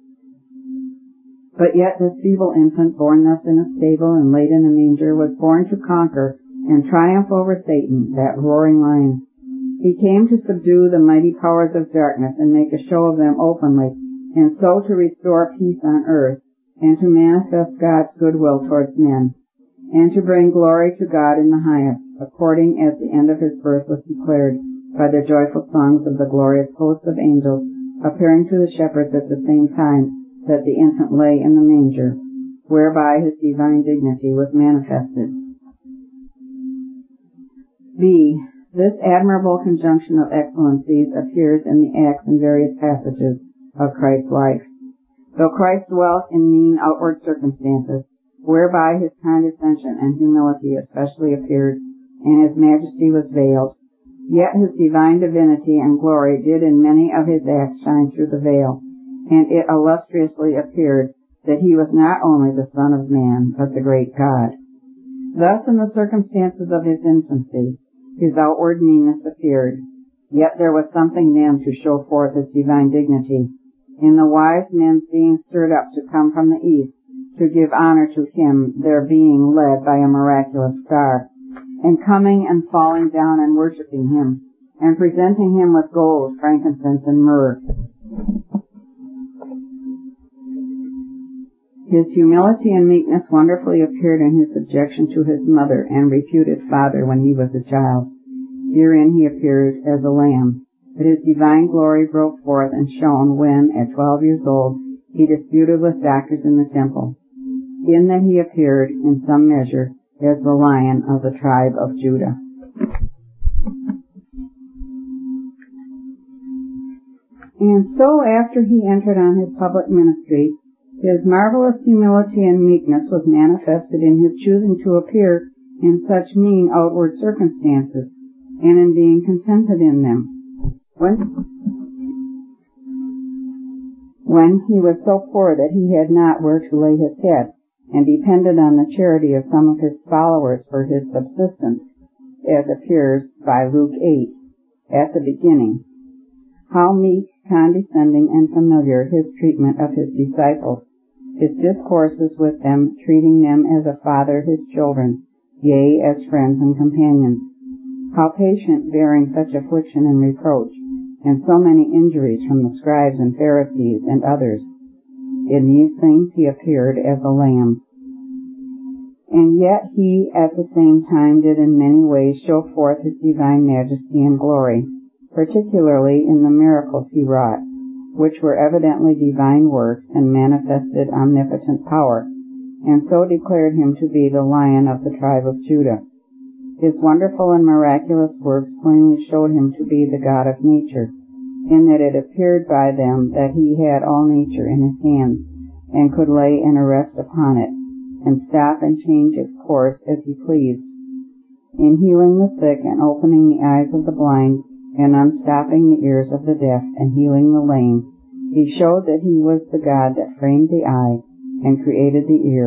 But yet this feeble infant, born thus in a stable and laid in a manger, was born to conquer and triumph over Satan, that roaring lion. He came to subdue the mighty powers of darkness and make a show of them openly, and so to restore peace on earth, and to manifest God's goodwill towards men, and to bring glory to God in the highest, according as the end of his birth was declared by the joyful songs of the glorious host of angels, appearing to the shepherds at the same time that the infant lay in the manger, whereby his divine dignity was manifested. B. This admirable conjunction of excellencies appears in the Acts and various passages of Christ's life. Though Christ dwelt in mean outward circumstances, whereby his condescension and humility especially appeared, and his majesty was veiled, yet his divine divinity and glory did in many of his acts shine through the veil, and it illustriously appeared that he was not only the Son of Man, but the great God. Thus in the circumstances of his infancy, his outward meanness appeared, yet there was something then to show forth his divine dignity, in the wise men's being stirred up to come from the east, to give honor to him, their being led by a miraculous star, and coming and falling down and worshipping him, and presenting him with gold, frankincense, and myrrh. His humility and meekness wonderfully appeared in his subjection to his mother and reputed father when he was a child. Herein he appeared as a lamb, but his divine glory broke forth and shone when, at 12 years old, he disputed with doctors in the temple, in that he appeared, in some measure, as the Lion of the tribe of Judah. And so after he entered on his public ministry, his marvelous humility and meekness was manifested in his choosing to appear in such mean outward circumstances, and in being contented in them. When he was so poor that he had not where to lay his head, and depended on the charity of some of his followers for his subsistence, as appears by Luke 8, at the beginning. How meek, condescending, and familiar his treatment of his disciples, his discourses with them, treating them as a father his children, yea, as friends and companions. How patient, bearing such affliction and reproach, and so many injuries from the scribes and Pharisees and others. In these things he appeared as a lamb. And yet he at the same time did in many ways show forth his divine majesty and glory, particularly in the miracles he wrought, which were evidently divine works and manifested omnipotent power, and so declared him to be the Lion of the tribe of Judah. His wonderful and miraculous works plainly showed him to be the God of nature, in that it appeared by them that he had all nature in his hands, and could lay an arrest upon it, and stop and change its course as he pleased, in healing the sick and opening the eyes of the blind, and unstopping the ears of the deaf, and healing the lame. He showed that he was the God that framed the eye, and created the ear,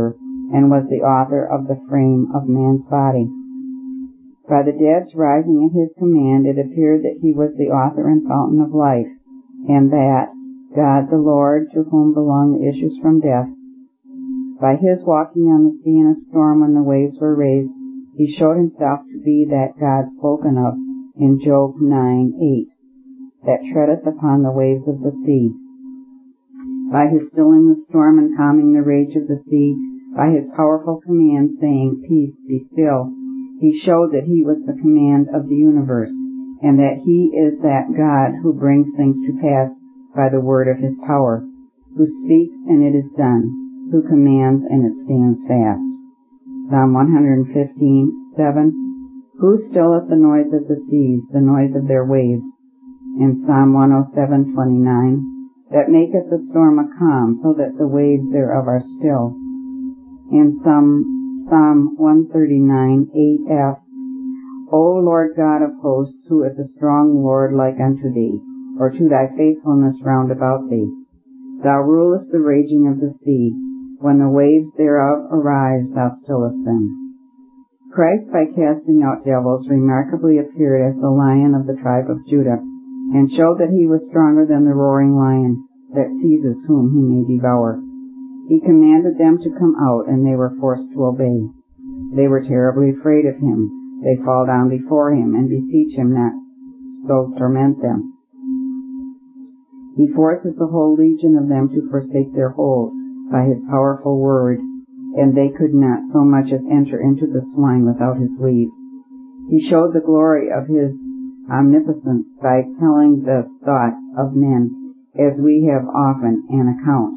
and was the author of the frame of man's body. By the dead's rising at his command, it appeared that he was the author and fountain of life, and that God the Lord, to whom belong the issues from death, by his walking on the sea in a storm when the waves were raised, he showed himself to be that God spoken of in Job 9:8, that treadeth upon the waves of the sea. By his stilling the storm and calming the rage of the sea, by his powerful command saying, "Peace, be still," he showed that he was the command of the universe, and that he is that God who brings things to pass by the word of his power, who speaks and it is done, who commands and it stands fast. Psalm 115:7, who stilleth the noise of the seas, the noise of their waves? And Psalm 107:29, that maketh the storm a calm, so that the waves thereof are still. And Psalm 139:8f, O Lord God of hosts, who is a strong Lord like unto thee, or to thy faithfulness round about thee? Thou rulest the raging of the sea. When the waves thereof arise, thou stillest them. Christ, by casting out devils, remarkably appeared as the Lion of the tribe of Judah, and showed that he was stronger than the roaring lion that seizes whom he may devour. He commanded them to come out, and they were forced to obey. They were terribly afraid of him. They fall down before him and beseech him not so torment them. He forces the whole legion of them to forsake their hold by his powerful word, and they could not so much as enter into the swine without his leave. He showed the glory of his omnipotence by telling the thoughts of men, as we have often an account.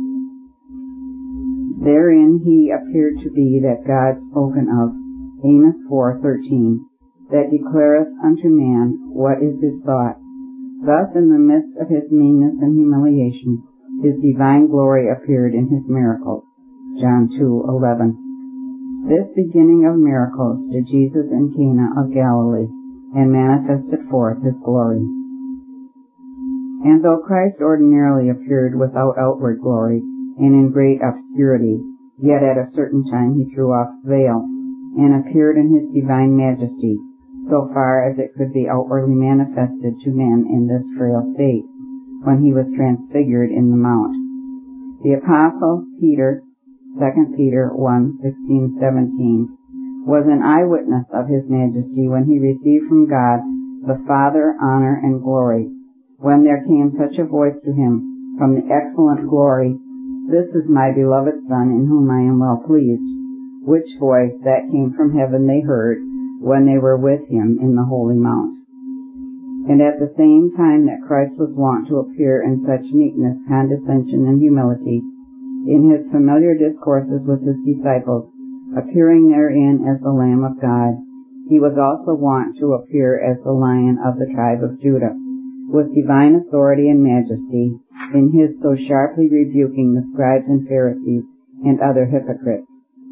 Therein he appeared to be that God spoken of, Amos 4:13, that declareth unto man what is his thought. Thus, in the midst of his meanness and humiliation, his divine glory appeared in his miracles. John 2:11. This beginning of miracles did Jesus in Cana of Galilee, and manifested forth his glory. And though Christ ordinarily appeared without outward glory, and in great obscurity, yet at a certain time he threw off the veil, and appeared in his divine majesty, so far as it could be outwardly manifested to men in this frail state, when he was transfigured in the mount. The Apostle Peter, 2 Peter 1:16-17, was an eyewitness of his majesty when he received from God the Father honor and glory, when there came such a voice to him from the excellent glory, "This is my beloved Son, in whom I am well pleased," which voice that came from heaven they heard when they were with him in the holy mount. And at the same time that Christ was wont to appear in such meekness, condescension, and humility, in his familiar discourses with his disciples, appearing therein as the Lamb of God, he was also wont to appear as the Lion of the tribe of Judah, with divine authority and majesty, in his so sharply rebuking the scribes and Pharisees and other hypocrites.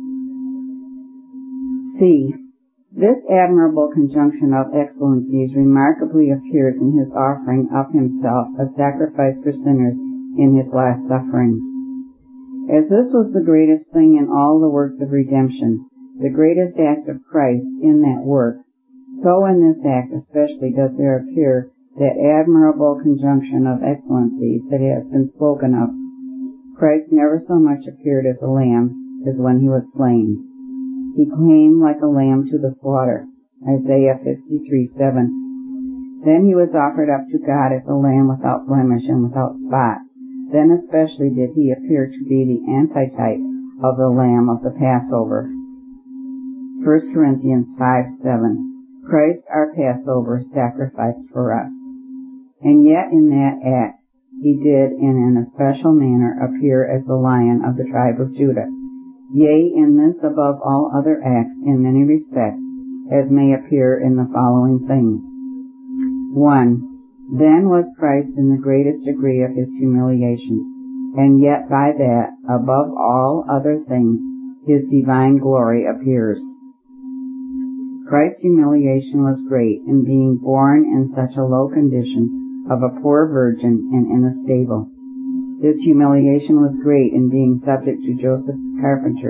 C. This admirable conjunction of excellencies remarkably appears in his offering of himself a sacrifice for sinners in his last sufferings. As this was the greatest thing in all the works of redemption, the greatest act of Christ in that work, so in this act especially does there appear that admirable conjunction of excellencies that has been spoken of. Christ never so much appeared as a lamb as when he was slain. He came like a lamb to the slaughter, Isaiah 53:7. Then he was offered up to God as a lamb without blemish and without spot. Then especially did he appear to be the antitype of the lamb of the Passover. 1 Corinthians 5:7. Christ our Passover sacrificed for us. And yet in that act he did in an especial manner appear as the Lion of the tribe of Judah. Yea, in this above all other acts in many respects, as may appear in the following things. 1. Then was Christ in the greatest degree of his humiliation, and yet by that, above all other things, his divine glory appears. Christ's humiliation was great in being born in such a low condition of a poor virgin and in a stable. His humiliation was great in being subject to Joseph the carpenter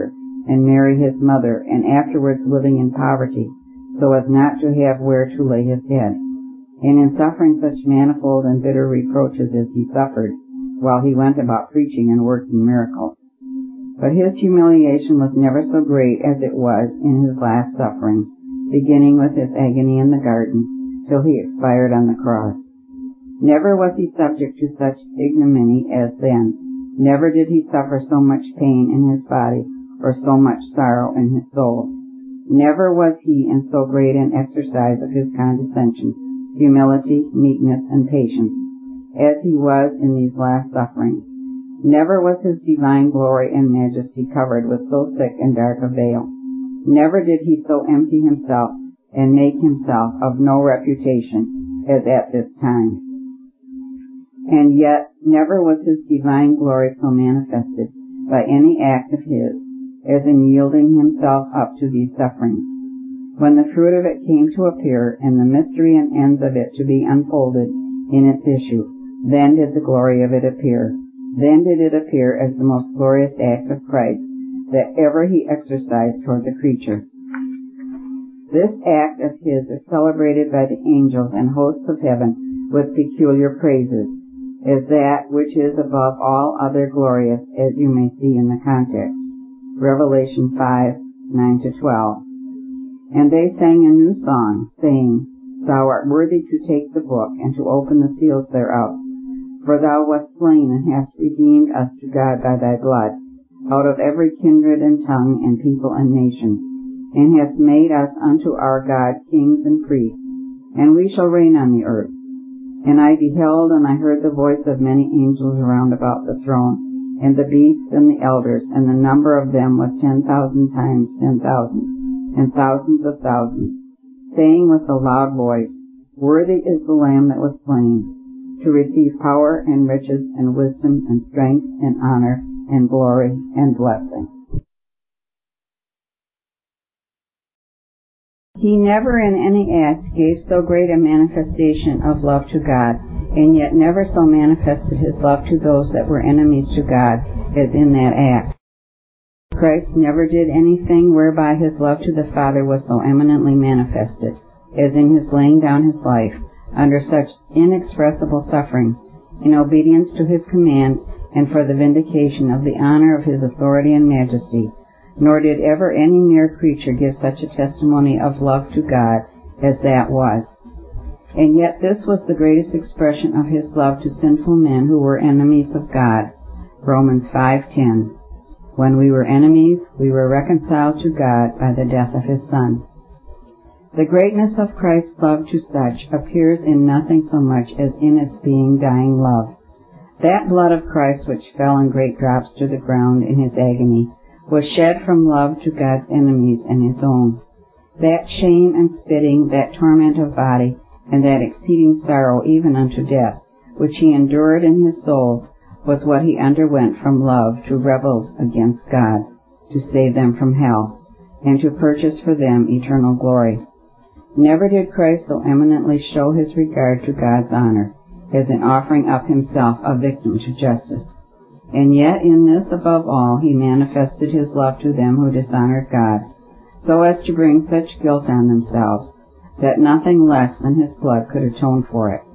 and Mary his mother, and afterwards living in poverty, so as not to have where to lay his head, and in suffering such manifold and bitter reproaches as he suffered, while he went about preaching and working miracles. But his humiliation was never so great as it was in his last sufferings, beginning with his agony in the garden, till he expired on the cross. Never was he subject to such ignominy as then. Never did he suffer so much pain in his body, or so much sorrow in his soul. Never was he in so great an exercise of his condescension, humility, meekness, and patience, as he was in these last sufferings. Never was his divine glory and majesty covered with so thick and dark a veil. Never did he so empty himself and make himself of no reputation as at this time. And yet never was his divine glory so manifested by any act of his as in yielding himself up to these sufferings. When the fruit of it came to appear, and the mystery and ends of it to be unfolded in its issue, then did the glory of it appear. Then did it appear as the most glorious act of Christ that ever he exercised toward the creature. This act of his is celebrated by the angels and hosts of heaven with peculiar praises, as that which is above all other glorious, as you may see in the context. Revelation 5:9-12. And they sang a new song, saying, Thou art worthy to take the book, and to open the seals thereof. For thou wast slain, and hast redeemed us to God by thy blood, out of every kindred and tongue and people and nation, and hast made us unto our God kings and priests, and we shall reign on the earth. And I beheld, and I heard the voice of many angels around about the throne, and the beasts and the elders, and the number of them was 10,000 times 10,000, and thousands of thousands, saying with a loud voice, Worthy is the Lamb that was slain, to receive power and riches and wisdom and strength and honor and glory and blessing. He never in any act gave so great a manifestation of love to God, and yet never so manifested his love to those that were enemies to God as in that act. Christ never did anything whereby his love to the Father was so eminently manifested as in his laying down his life under such inexpressible sufferings, in obedience to his command and for the vindication of the honor of his authority and majesty, nor did ever any mere creature give such a testimony of love to God as that was. And yet this was the greatest expression of his love to sinful men who were enemies of God. Romans 5:10. When we were enemies, we were reconciled to God by the death of his Son. The greatness of Christ's love to such appears in nothing so much as in its being dying love. That blood of Christ which fell in great drops to the ground in his agony was shed from love to God's enemies and his own. That shame and spitting, that torment of body, and that exceeding sorrow even unto death, which he endured in his soul, was what he underwent from love to rebels against God, to save them from hell, and to purchase for them eternal glory. Never did Christ so eminently show his regard to God's honor as in offering up himself a victim to justice. And yet in this above all he manifested his love to them who dishonored God, so as to bring such guilt on themselves that nothing less than his blood could atone for it.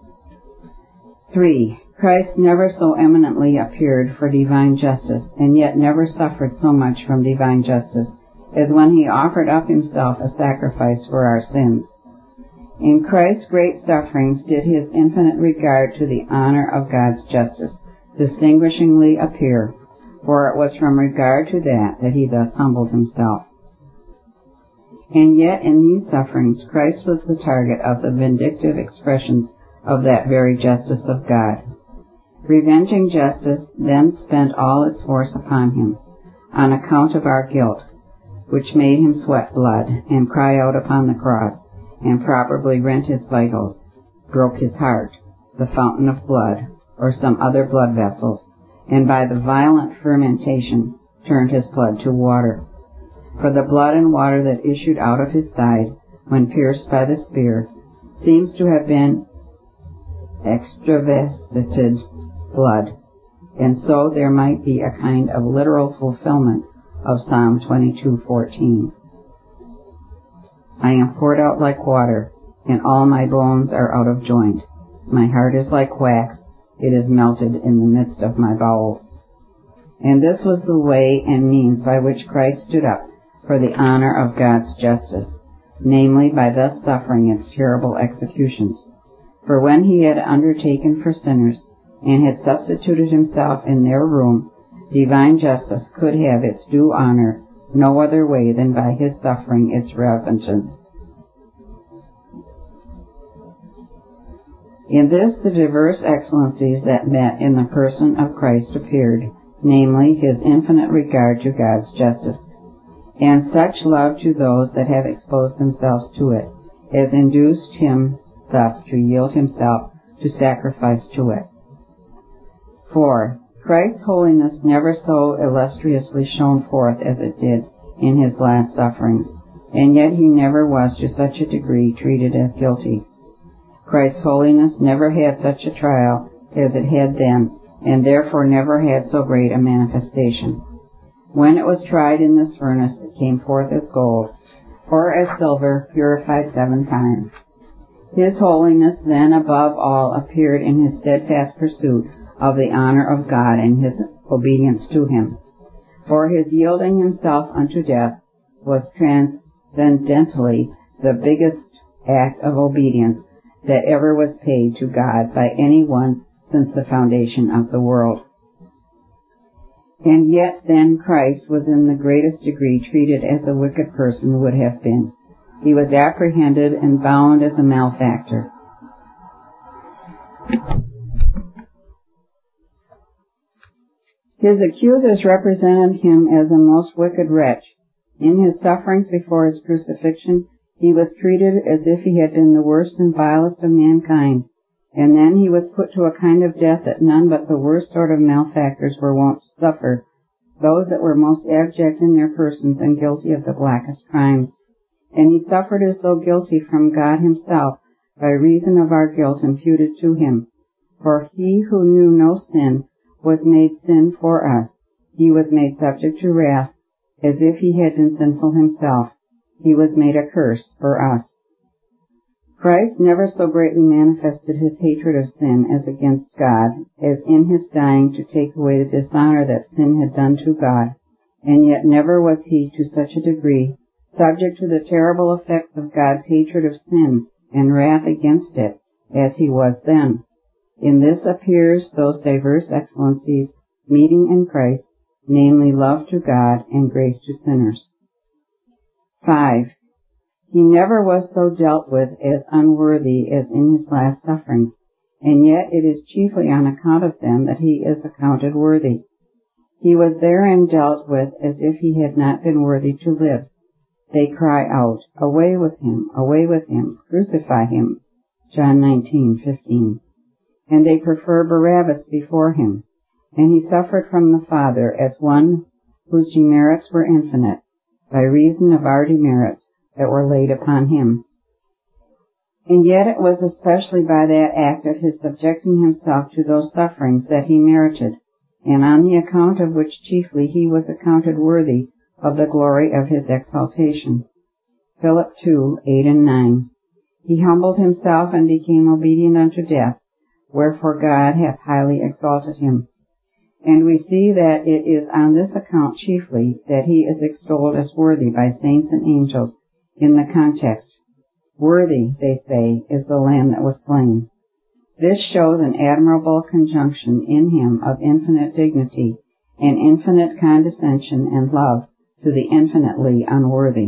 3. Christ never so eminently appeared for divine justice, and yet never suffered so much from divine justice as when he offered up himself a sacrifice for our sins. In Christ's great sufferings did his infinite regard to the honor of God's justice distinguishingly appear, for it was from regard to that he thus humbled himself. And yet in these sufferings Christ was the target of the vindictive expressions of that very justice of God. Revenging justice then spent all its force upon him, on account of our guilt, which made him sweat blood, and cry out upon the cross, and probably rent his vitals, broke his heart, the fountain of blood, or some other blood vessels, and by the violent fermentation turned his blood to water. For the blood and water that issued out of his side, when pierced by the spear, seems to have been extravasated blood, and so there might be a kind of literal fulfillment of Psalm 22:14. I am poured out like water, and all my bones are out of joint. My heart is like wax, it is melted in the midst of my bowels. And this was the way and means by which Christ stood up for the honor of God's justice, namely by thus suffering its terrible executions. For when he had undertaken for sinners, and had substituted himself in their room, divine justice could have its due honor no other way than by his suffering its revengeance. In this the diverse excellencies that met in the person of Christ appeared, namely his infinite regard to God's justice, and such love to those that have exposed themselves to it, as induced him thus to yield himself to sacrifice to it. 4. Christ's holiness never so illustriously shone forth as it did in his last sufferings, and yet he never was to such a degree treated as guilty. Christ's holiness never had such a trial as it had then, and therefore never had so great a manifestation. When it was tried in this furnace, it came forth as gold, or as silver purified 7 times. His holiness then above all appeared in his steadfast pursuit of the honor of God and his obedience to him. For his yielding himself unto death was transcendently the biggest act of obedience that ever was paid to God by any one since the foundation of the world. And yet then Christ was in the greatest degree treated as a wicked person would have been. He was apprehended and bound as a malefactor. His accusers represented him as a most wicked wretch. In his sufferings before his crucifixion, he was treated as if he had been the worst and vilest of mankind, and then he was put to a kind of death that none but the worst sort of malefactors were wont to suffer, those that were most abject in their persons and guilty of the blackest crimes. And he suffered as though guilty from God himself, by reason of our guilt imputed to him. For he who knew no sin was made sin for us. He was made subject to wrath, as if he had been sinful himself. He was made a curse for us. Christ never so greatly manifested his hatred of sin as against God, as in his dying to take away the dishonor that sin had done to God, and yet never was he to such a degree subject to the terrible effects of God's hatred of sin and wrath against it, as he was then. In this appears those diverse excellencies meeting in Christ, namely love to God and grace to sinners. 5. He never was so dealt with as unworthy as in his last sufferings, and yet it is chiefly on account of them that he is accounted worthy. He was therein dealt with as if he had not been worthy to live. They cry out, away with him, crucify him, John 19:15. And they prefer Barabbas before him. And he suffered from the Father as one whose demerits were infinite, by reason of our demerits that were laid upon him. And yet it was especially by that act of his subjecting himself to those sufferings that he merited, and on the account of which chiefly he was accounted worthy of the glory of his exaltation. Philip 2:8-9. He humbled himself and became obedient unto death, wherefore God hath highly exalted him. And we see that it is on this account chiefly that he is extolled as worthy by saints and angels in the context. Worthy, they say, is the Lamb that was slain. This shows an admirable conjunction in him of infinite dignity and infinite condescension and love to the infinitely unworthy.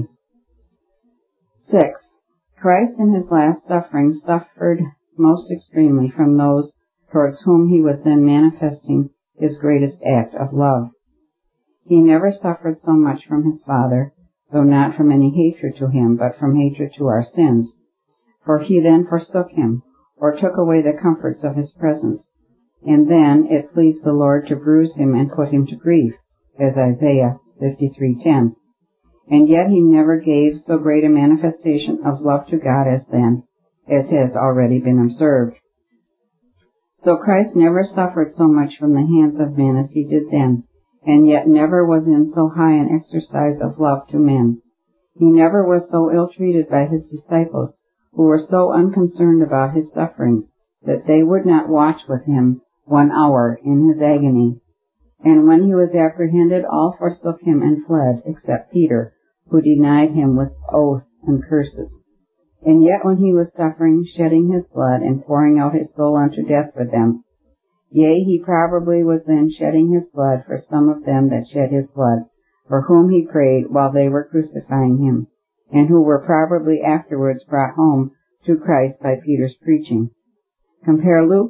6. Christ in his last sufferings suffered most extremely from those towards whom he was then manifesting his greatest act of love. He never suffered so much from his Father, though not from any hatred to him, but from hatred to our sins. For he then forsook him, or took away the comforts of his presence, and then it pleased the Lord to bruise him and put him to grief, as Isaiah 53:10. And yet he never gave so great a manifestation of love to God as then, as has already been observed. So Christ never suffered so much from the hands of men as he did then, and yet never was in so high an exercise of love to men. He never was so ill-treated by his disciples, who were so unconcerned about his sufferings that they would not watch with him 1 hour in his agony. And when he was apprehended, all forsook him and fled, except Peter, who denied him with oaths and curses. And yet when he was suffering, shedding his blood, and pouring out his soul unto death for them, yea, he probably was then shedding his blood for some of them that shed his blood, for whom he prayed while they were crucifying him, and who were probably afterwards brought home to Christ by Peter's preaching. Compare Luke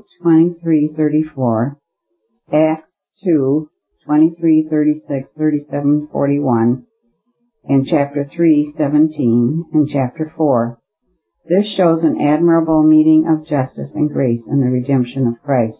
23:34, Acts 2:23, 36, 37, 41, and chapter 3:17, and chapter 4. This shows an admirable meeting of justice and grace in the redemption of Christ.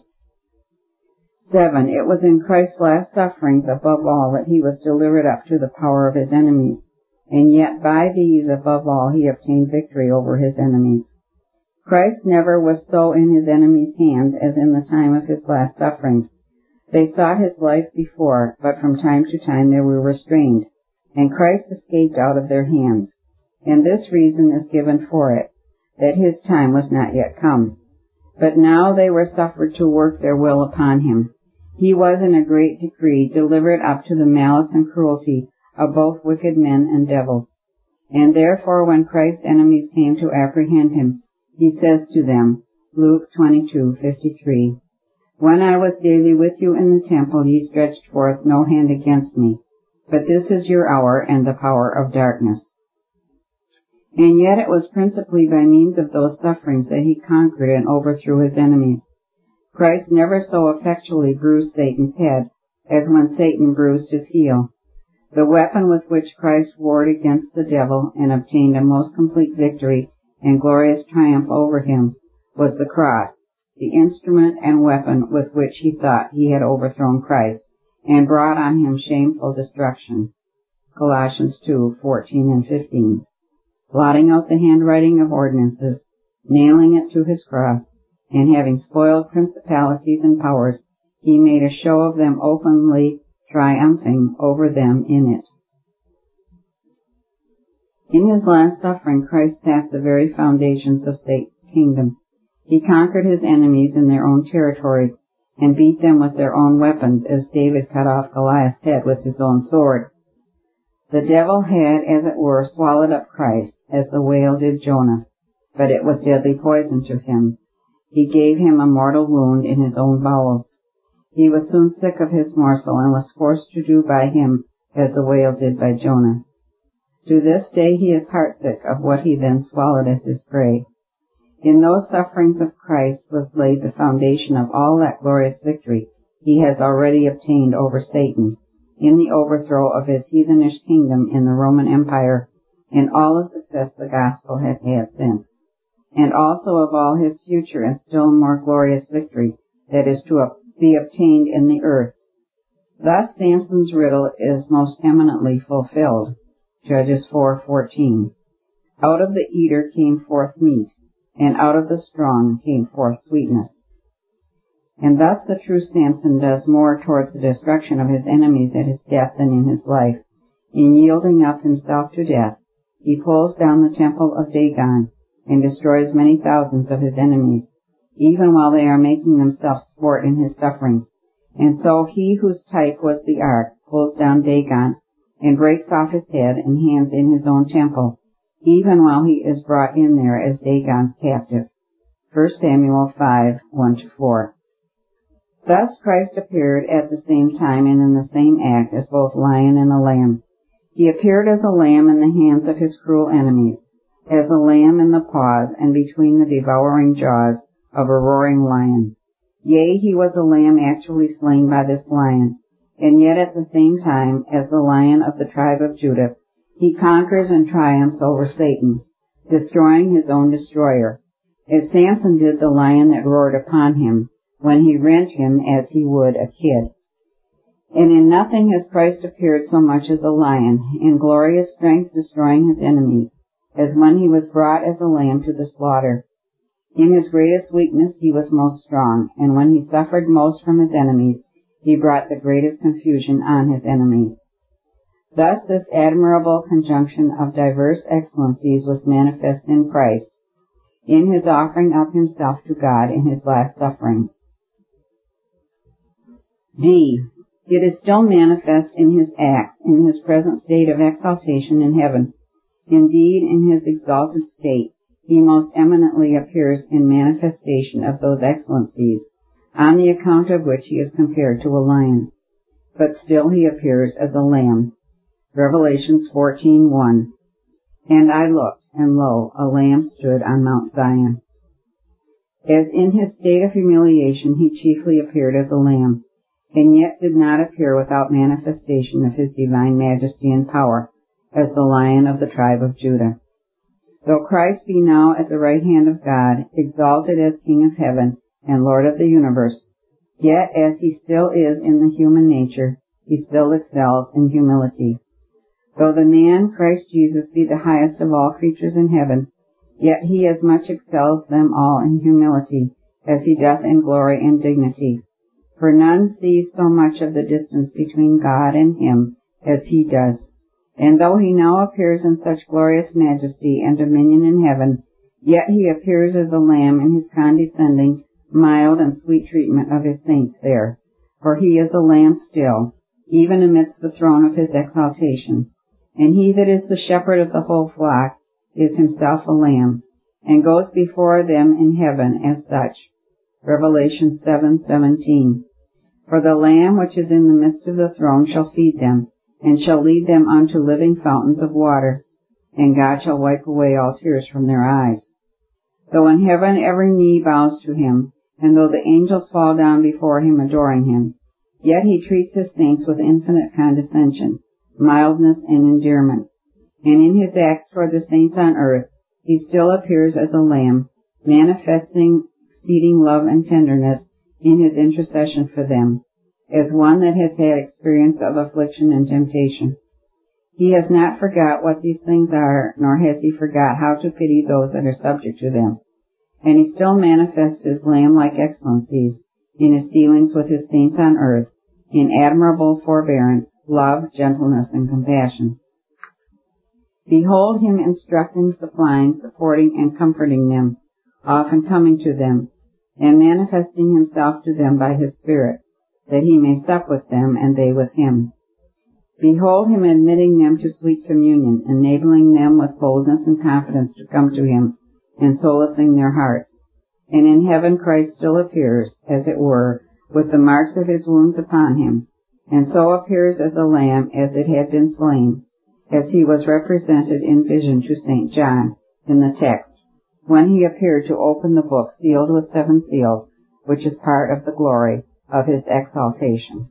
7. It was in Christ's last sufferings above all that he was delivered up to the power of his enemies, and yet by these above all he obtained victory over his enemies. Christ never was so in his enemies' hands as in the time of his last sufferings. They sought his life before, but from time to time they were restrained, and Christ escaped out of their hands. And this reason is given for it, that his time was not yet come. But now they were suffered to work their will upon him. He was in a great degree delivered up to the malice and cruelty of both wicked men and devils. And therefore when Christ's enemies came to apprehend him, he says to them, Luke 22:53, When I was daily with you in the temple, ye stretched forth no hand against me, but this is your hour and the power of darkness. And yet it was principally by means of those sufferings that he conquered and overthrew his enemies. Christ never so effectually bruised Satan's head as when Satan bruised his heel. The weapon with which Christ warred against the devil and obtained a most complete victory and glorious triumph over him was the cross, the instrument and weapon with which he thought he had overthrown Christ and brought on him shameful destruction. Colossians 2:14 and 15. Blotting out the handwriting of ordinances, nailing it to his cross, and having spoiled principalities and powers, he made a show of them openly, triumphing over them in it. In his last suffering, Christ sapped the very foundations of Satan's kingdom. He conquered his enemies in their own territories and beat them with their own weapons, as David cut off Goliath's head with his own sword. The devil had, as it were, swallowed up Christ, as the whale did Jonah, but it was deadly poison to him. He gave him a mortal wound in his own bowels. He was soon sick of his morsel and was forced to do by him as the whale did by Jonah. To this day he is heartsick of what he then swallowed as his prey. In those sufferings of Christ was laid the foundation of all that glorious victory he has already obtained over Satan, in the overthrow of his heathenish kingdom in the Roman Empire, and all the success the gospel has had since, and also of all his future and still more glorious victory that is to be obtained in the earth. Thus Samson's riddle is most eminently fulfilled. Judges 4:14. Out of the eater came forth meat, and out of the strong came forth sweetness. And thus the true Samson does more towards the destruction of his enemies at his death than in his life. In yielding up himself to death, he pulls down the temple of Dagon and destroys many thousands of his enemies, even while they are making themselves sport in his sufferings. And so he whose type was the ark pulls down Dagon and breaks off his head and hands in his own temple, even while he is brought in there as Dagon's captive. 1 Samuel 5:1-4. Thus Christ appeared at the same time and in the same act as both lion and a lamb. He appeared as a lamb in the hands of his cruel enemies, as a lamb in the paws and between the devouring jaws of a roaring lion. Yea, he was a lamb actually slain by this lion, and yet at the same time, as the Lion of the tribe of Judah, he conquers and triumphs over Satan, destroying his own destroyer, as Samson did the lion that roared upon him, when he rent him as he would a kid. And in nothing has Christ appeared so much as a lion, in glorious strength destroying his enemies, as when he was brought as a lamb to the slaughter. In his greatest weakness he was most strong, and when he suffered most from his enemies, he brought the greatest confusion on his enemies. Thus this admirable conjunction of diverse excellencies was manifest in Christ, in his offering up himself to God in his last sufferings. D. It is still manifest in his acts, in his present state of exaltation in heaven. Indeed, in his exalted state, he most eminently appears in manifestation of those excellencies, on the account of which he is compared to a lion. But still he appears as a lamb. Revelations 14:1. And I looked, and lo, a lamb stood on Mount Zion. As in his state of humiliation he chiefly appeared as a lamb, and yet did not appear without manifestation of his divine majesty and power, as the Lion of the tribe of Judah. Though Christ be now at the right hand of God, exalted as King of heaven and Lord of the universe, yet as he still is in the human nature, he still excels in humility. Though the man, Christ Jesus, be the highest of all creatures in heaven, yet he as much excels them all in humility as he doth in glory and dignity. For none sees so much of the distance between God and him as he does. And though he now appears in such glorious majesty and dominion in heaven, yet he appears as a lamb in his condescending, mild, and sweet treatment of his saints there. For he is a lamb still, even amidst the throne of his exaltation. And he that is the shepherd of the whole flock is himself a lamb, and goes before them in heaven as such. Revelation 7:17. For the Lamb which is in the midst of the throne shall feed them, and shall lead them unto living fountains of waters, and God shall wipe away all tears from their eyes. Though in heaven every knee bows to him, and though the angels fall down before him adoring him, yet he treats his saints with infinite condescension, mildness, and endearment. And in his acts toward the saints on earth, he still appears as a lamb, manifesting exceeding love and tenderness in his intercession for them, as one that has had experience of affliction and temptation. He has not forgot what these things are, nor has he forgot how to pity those that are subject to them. And he still manifests his lamb-like excellencies in his dealings with his saints on earth, in admirable forbearance, love, gentleness, and compassion. Behold him instructing, supplying, supporting, and comforting them, often coming to them, and manifesting himself to them by his Spirit, that he may sup with them and they with him. Behold him admitting them to sweet communion, enabling them with boldness and confidence to come to him, and solacing their hearts. And in heaven Christ still appears, as it were, with the marks of his wounds upon him, and so appears as a lamb as it had been slain, as he was represented in vision to St. John in the text, when he appeared to open the book sealed with 7 seals, which is part of the glory of his exaltation.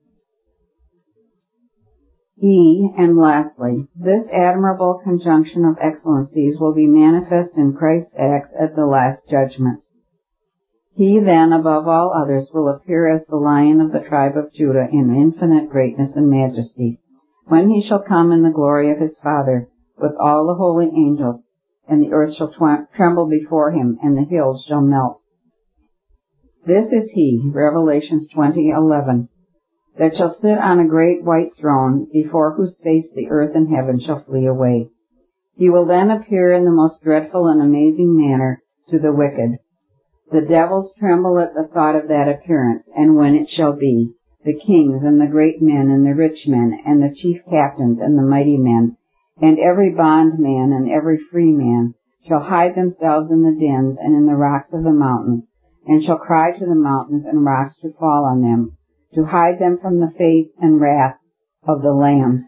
E. And lastly, this admirable conjunction of excellencies will be manifest in Christ's acts at the last judgment. He then, above all others, will appear as the Lion of the tribe of Judah in infinite greatness and majesty, when he shall come in the glory of his Father with all the holy angels, and the earth shall tremble before him, and the hills shall melt. This is he, Revelations 20:11, that shall sit on a great white throne, before whose face the earth and heaven shall flee away. He will then appear in the most dreadful and amazing manner to the wicked. The devils tremble at the thought of that appearance, and when it shall be, the kings and the great men and the rich men and the chief captains and the mighty men, and every bondman and every free man shall hide themselves in the dens and in the rocks of the mountains, and shall cry to the mountains and rocks to fall on them, to hide them from the face and wrath of the Lamb.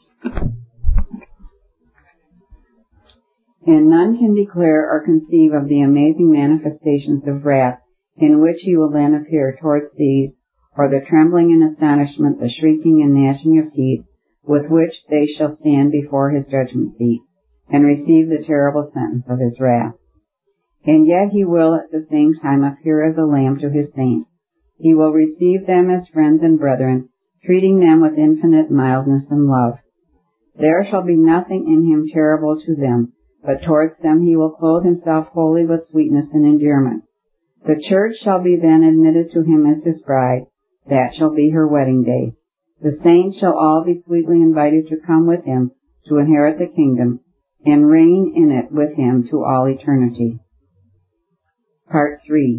And none can declare or conceive of the amazing manifestations of wrath in which he will then appear towards these, or the trembling and astonishment, the shrieking and gnashing of teeth, with which they shall stand before his judgment seat, and receive the terrible sentence of his wrath. And yet he will at the same time appear as a lamb to his saints. He will receive them as friends and brethren, treating them with infinite mildness and love. There shall be nothing in him terrible to them, but towards them he will clothe himself wholly with sweetness and endearment. The church shall be then admitted to him as his bride, That shall be her wedding day. The saints shall all be sweetly invited to come with him to inherit the kingdom and reign in it with him to all eternity. Part 3.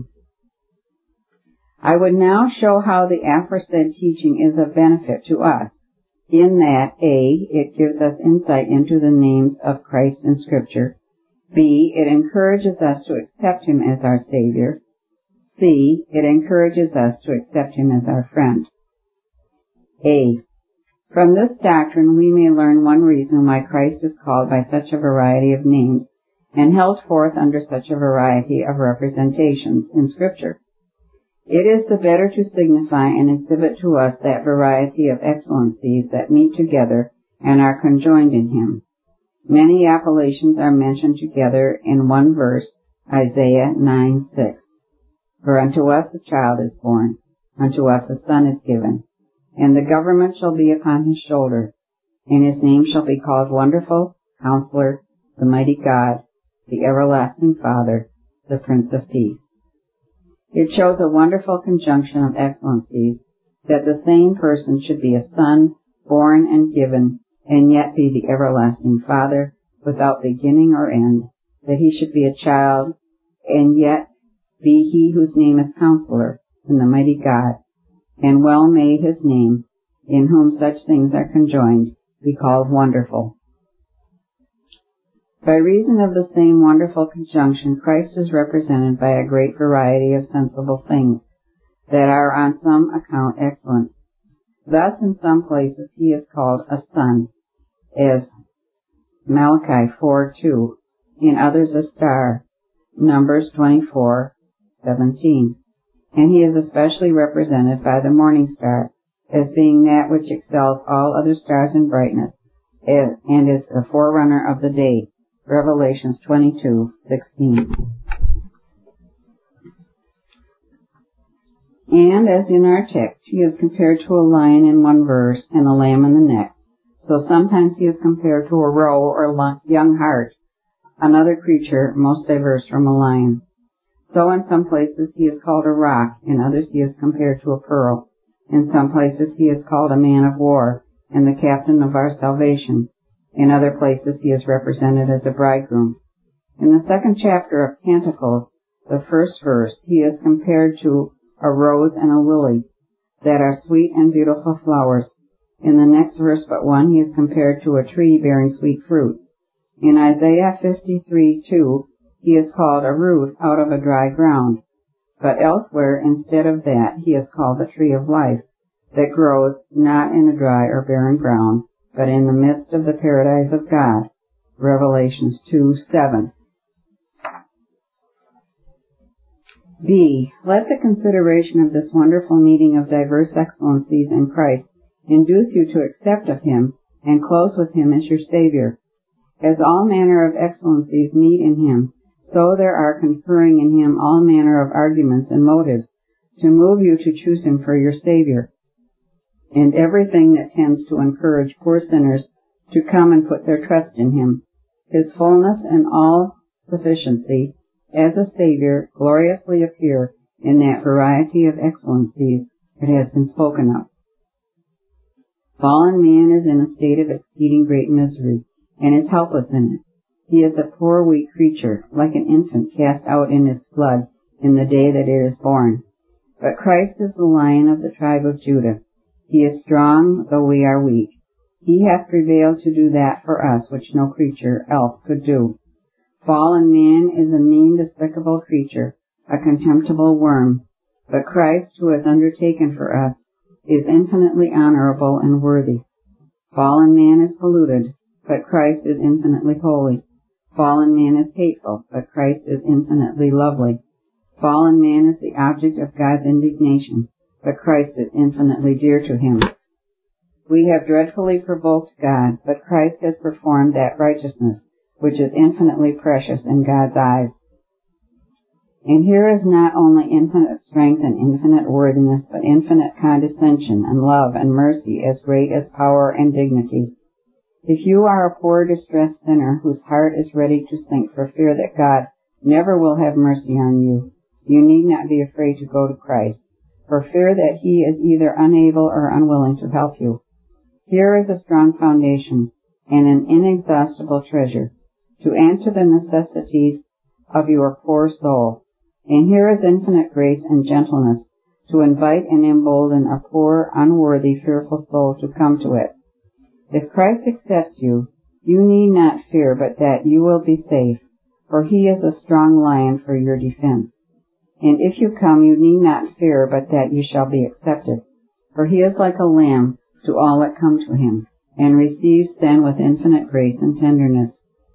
I would now show how the aforesaid teaching is of benefit to us, in that A. It gives us insight into the names of Christ in Scripture. B. It encourages us to accept him as our Savior. C. It encourages us to accept him as our friend. A. From this doctrine we may learn one reason why Christ is called by such a variety of names and held forth under such a variety of representations in Scripture. It is the better to signify and exhibit to us that variety of excellencies that meet together and are conjoined in him. Many appellations are mentioned together in one verse, Isaiah 9:6. For unto us a child is born, unto us a son is given, and the government shall be upon his shoulder, and his name shall be called Wonderful, Counselor, the Mighty God, the Everlasting Father, the Prince of Peace. It shows a wonderful conjunction of excellencies, that the same person should be a son, born and given, and yet be the everlasting Father, without beginning or end, that he should be a child, and yet be he whose name is Counselor, and the Mighty God, and well may his name, in whom such things are conjoined, be called Wonderful. By reason of the same wonderful conjunction, Christ is represented by a great variety of sensible things that are on some account excellent. Thus, in some places he is called a son, as Malachi 4:2, in others a star, Numbers 24:17, and he is especially represented by the morning star, as being that which excels all other stars in brightness, and is the forerunner of the day, Revelations 22:16. And as in our text, he is compared to a lion in one verse and a lamb in the next, so sometimes he is compared to a roe or young hart, another creature most diverse from a lion. So in some places he is called a rock, in others he is compared to a pearl. In some places he is called a man of war, and the captain of our salvation. In other places he is represented as a bridegroom. In the second chapter of Canticles, the first verse, he is compared to a rose and a lily, that are sweet and beautiful flowers. In the next verse but one, he is compared to a tree bearing sweet fruit. In Isaiah 53:2, he is called a root out of a dry ground. But elsewhere, instead of that, he is called the tree of life, that grows not in a dry or barren ground, but in the midst of the paradise of God. Revelations 2:7. B. Let the consideration of this wonderful meeting of diverse excellencies in Christ induce you to accept of him and close with him as your Savior. As all manner of excellencies meet in him, so there are conferring in him all manner of arguments and motives to move you to choose him for your Savior, and everything that tends to encourage poor sinners to come and put their trust in him. His fullness and all sufficiency as a Savior gloriously appear in that variety of excellencies that has been spoken of. Fallen man is in a state of exceeding great misery, and is helpless in it. He is a poor weak creature, like an infant cast out in its blood in the day that it is born. But Christ is the Lion of the tribe of Judah. He is strong, though we are weak. He hath prevailed to do that for us which no creature else could do. Fallen man is a mean, despicable creature, a contemptible worm. But Christ, who has undertaken for us, is infinitely honorable and worthy. Fallen man is polluted, but Christ is infinitely holy. Fallen man is hateful, but Christ is infinitely lovely. Fallen man is the object of God's indignation, but Christ is infinitely dear to him. We have dreadfully provoked God, but Christ has performed that righteousness which is infinitely precious in God's eyes. And here is not only infinite strength and infinite worthiness, but infinite condescension and love and mercy as great as power and dignity. If you are a poor distressed sinner whose heart is ready to sink for fear that God never will have mercy on you, you need not be afraid to go to Christ, for fear that he is either unable or unwilling to help you. Here is a strong foundation and an inexhaustible treasure to answer the necessities of your poor soul. And here is infinite grace and gentleness to invite and embolden a poor, unworthy, fearful soul to come to it. If Christ accepts you, you need not fear but that you will be safe, for he is a strong lion for your defense. And if you come, you need not fear but that you shall be accepted, for he is like a lamb to all that come to him, and receives then with infinite grace and tenderness.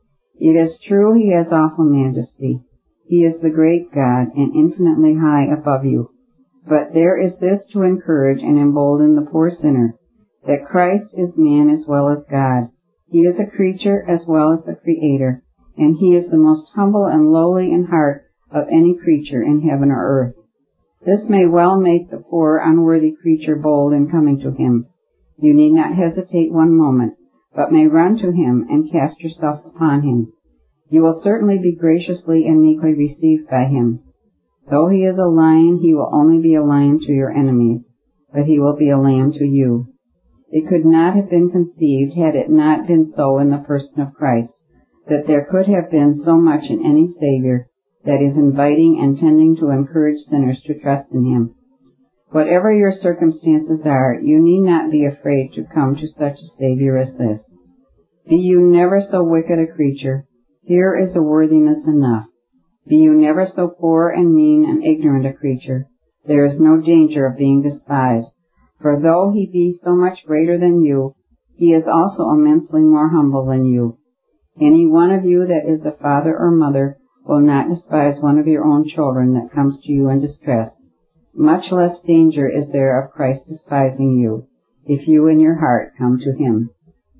It is true he has awful majesty. He is the great God, and infinitely high above you. But there is this to encourage and embolden the poor sinner, that Christ is man as well as God. He is a creature as well as the Creator, and he is the most humble and lowly in heart of any creature in heaven or earth. This may well make the poor, unworthy creature bold in coming to him. You need not hesitate one moment, but may run to him and cast yourself upon him. You will certainly be graciously and meekly received by him. Though he is a lion, he will only be a lion to your enemies, but he will be a lamb to you. It could not have been conceived, had it not been so in the person of Christ, that there could have been so much in any Savior that is inviting and tending to encourage sinners to trust in him. Whatever your circumstances are, you need not be afraid to come to such a Savior as this. Be you never so wicked a creature, here is a worthiness enough. Be you never so poor and mean and ignorant a creature, there is no danger of being despised, for though he be so much greater than you, he is also immensely more humble than you. Any one of you that is a father or mother will not despise one of your own children that comes to you in distress. Much less danger is there of Christ despising you, if you in your heart come to him.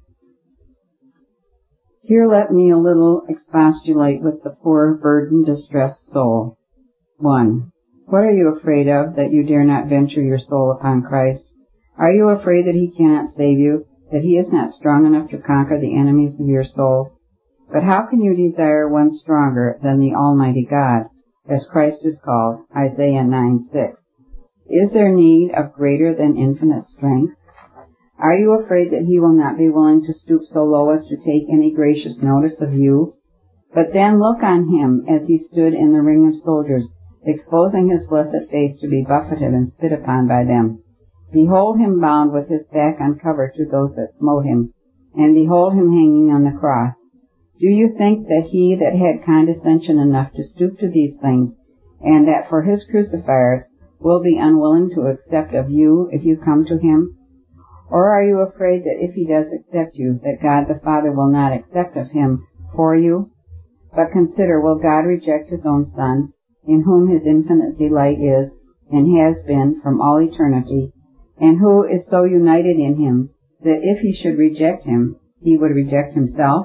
Here let me a little expostulate with the poor, burdened, distressed soul. 1. What are you afraid of, that you dare not venture your soul upon Christ? Are you afraid that he cannot save you, that he is not strong enough to conquer the enemies of your soul? But how can you desire one stronger than the Almighty God, as Christ is called, Isaiah 9:6? Is there need of greater than infinite strength? Are you afraid that he will not be willing to stoop so low as to take any gracious notice of you? But then look on him as he stood in the ring of soldiers, exposing his blessed face to be buffeted and spit upon by them. Behold him bound with his back uncovered to those that smote him, and behold him hanging on the cross. Do you think that he that had condescension enough to stoop to these things, and that for his crucifiers will be unwilling to accept of you if you come to him? Or are you afraid that if he does accept you, that God the Father will not accept of him for you? But consider, will God reject his own Son, in whom his infinite delight is, and has been from all eternity, and who is so united in him, that if he should reject him, he would reject himself?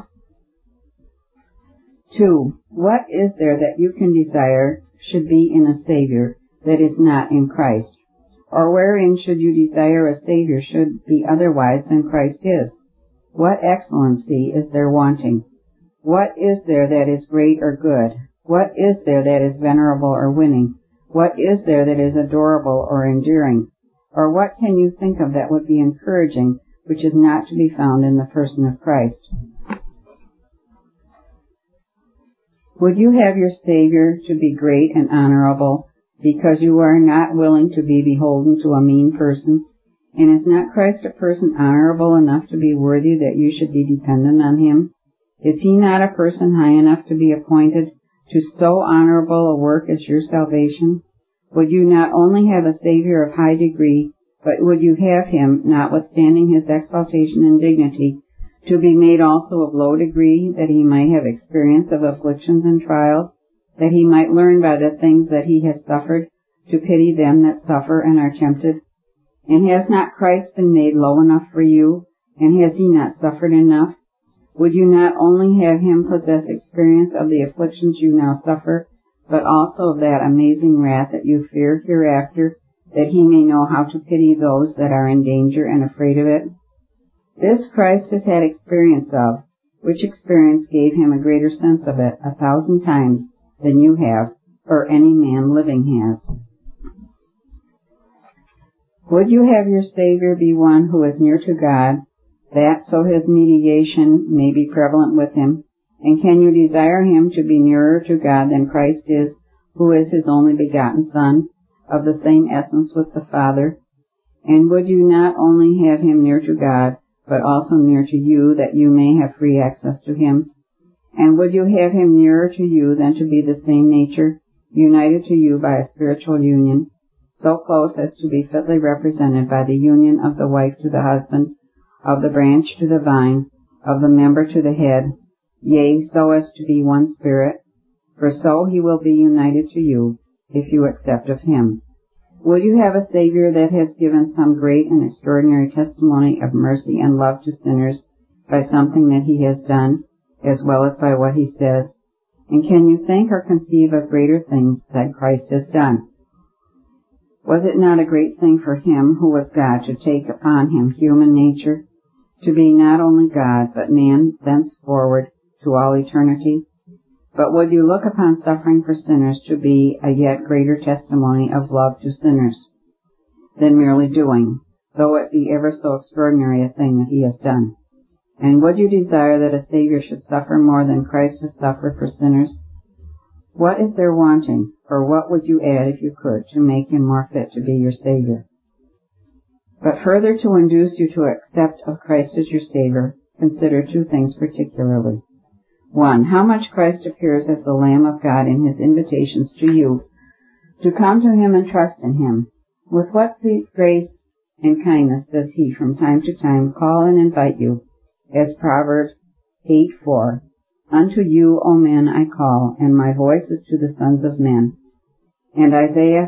2. What is there that you can desire should be in a Savior that is not in Christ? Or wherein should you desire a Savior should be otherwise than Christ is? What excellency is there wanting? What is there that is great or good? What is there that is venerable or winning? What is there that is adorable or endearing? Or what can you think of that would be encouraging, which is not to be found in the person of Christ? Would you have your Savior to be great and honorable, because you are not willing to be beholden to a mean person? And is not Christ a person honorable enough to be worthy that you should be dependent on him? Is he not a person high enough to be appointed to so honorable a work as your salvation? Would you not only have a Savior of high degree, but would you have him, notwithstanding his exaltation and dignity, to be made also of low degree, that he might have experience of afflictions and trials, that he might learn by the things that he has suffered to pity them that suffer and are tempted? And has not Christ been made low enough for you, and has he not suffered enough? Would you not only have him possess experience of the afflictions you now suffer, but also of that amazing wrath that you fear hereafter, that he may know how to pity those that are in danger and afraid of it? This Christ has had experience of, which experience gave him a greater sense of it 1,000 times than you have, or any man living has. Would you have your Savior be one who is near to God, that so his mediation may be prevalent with him? And can you desire him to be nearer to God than Christ is, who is his only begotten Son, of the same essence with the Father? And would you not only have him near to God, but also near to you, that you may have free access to him? And would you have him nearer to you than to be the same nature, united to you by a spiritual union, so close as to be fitly represented by the union of the wife to the husband, of the branch to the vine, of the member to the head, yea, so as to be one spirit? For so he will be united to you, if you accept of him. Would you have a Savior that has given some great and extraordinary testimony of mercy and love to sinners by something that he has done, as well as by what he says? And can you think or conceive of greater things that Christ has done? Was it not a great thing for him, who was God, to take upon him human nature, to be not only God, but man thenceforward to all eternity? But would you look upon suffering for sinners to be a yet greater testimony of love to sinners than merely doing, though it be ever so extraordinary a thing that he has done? And would you desire that a Savior should suffer more than Christ has suffered for sinners? What is there wanting, or what would you add if you could, to make him more fit to be your Savior? But further to induce you to accept of Christ as your Savior, consider two things particularly. 1. How much Christ appears as the Lamb of God in his invitations to you to come to him and trust in him. With what sweet grace and kindness does he from time to time call and invite you, as Proverbs 8:4, Unto you, O men, I call, and my voice is to the sons of men. And Isaiah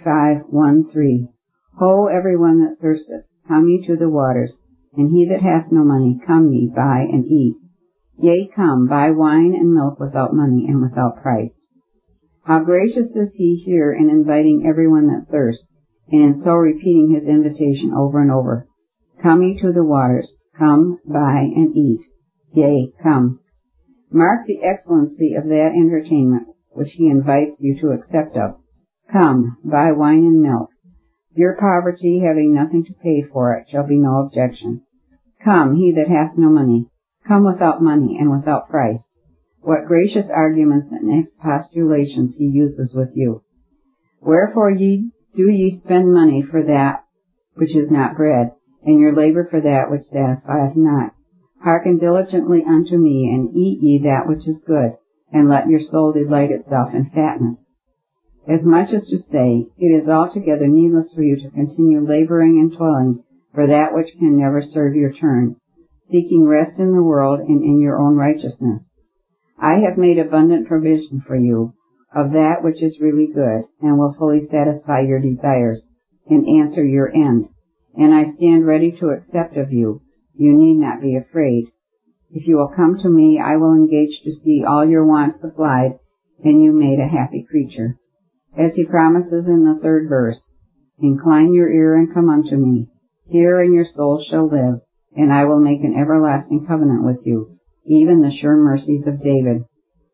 55:1-3, Ho, every one that thirsteth, come ye to the waters, and he that hath no money, come ye, buy and eat. Yea, come, buy wine and milk without money and without price. How gracious is he here in inviting everyone that thirsts, and in so repeating his invitation over and over. Come ye to the waters, come, buy and eat. Yea, come. Mark the excellency of that entertainment which he invites you to accept of. Come, buy wine and milk. Your poverty, having nothing to pay for it, shall be no objection. Come, he that hath no money. Come without money and without price. What gracious arguments and expostulations he uses with you. Wherefore do ye spend money for that which is not bread, and your labor for that which satisfieth not? Hearken diligently unto me, and eat ye that which is good, and let your soul delight itself in fatness. As much as to say, it is altogether needless for you to continue laboring and toiling for that which can never serve your turn, seeking rest in the world and in your own righteousness. I have made abundant provision for you of that which is really good, and will fully satisfy your desires, and answer your end. And I stand ready to accept of you. You need not be afraid. If you will come to me, I will engage to see all your wants supplied, and you made a happy creature. As he promises in the 3rd verse, Incline your ear and come unto me. Hear, and your soul shall live, and I will make an everlasting covenant with you, even the sure mercies of David.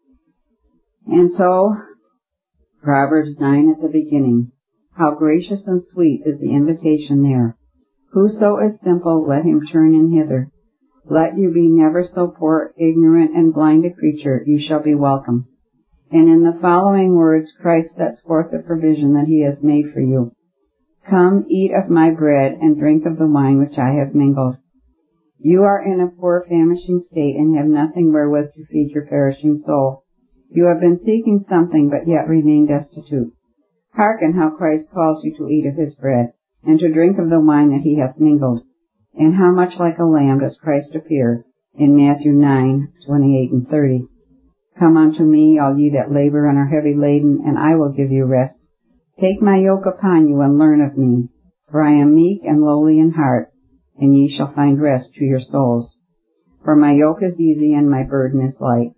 And so, Proverbs 9 at the beginning, how gracious and sweet is the invitation there. Whoso is simple, let him turn in hither. Let you be never so poor, ignorant, and blind a creature, you shall be welcome. And in the following words, Christ sets forth the provision that he has made for you. Come, eat of my bread, and drink of the wine which I have mingled. You are in a poor, famishing state, and have nothing wherewith to feed your perishing soul. You have been seeking something, but yet remain destitute. Hearken how Christ calls you to eat of his bread, and to drink of the wine that he hath mingled. And how much like a lamb does Christ appear in Matthew 9:28-30. Come unto me, all ye that labor and are heavy laden, and I will give you rest. Take my yoke upon you, and learn of me, for I am meek and lowly in heart, and ye shall find rest to your souls. For my yoke is easy, and my burden is light.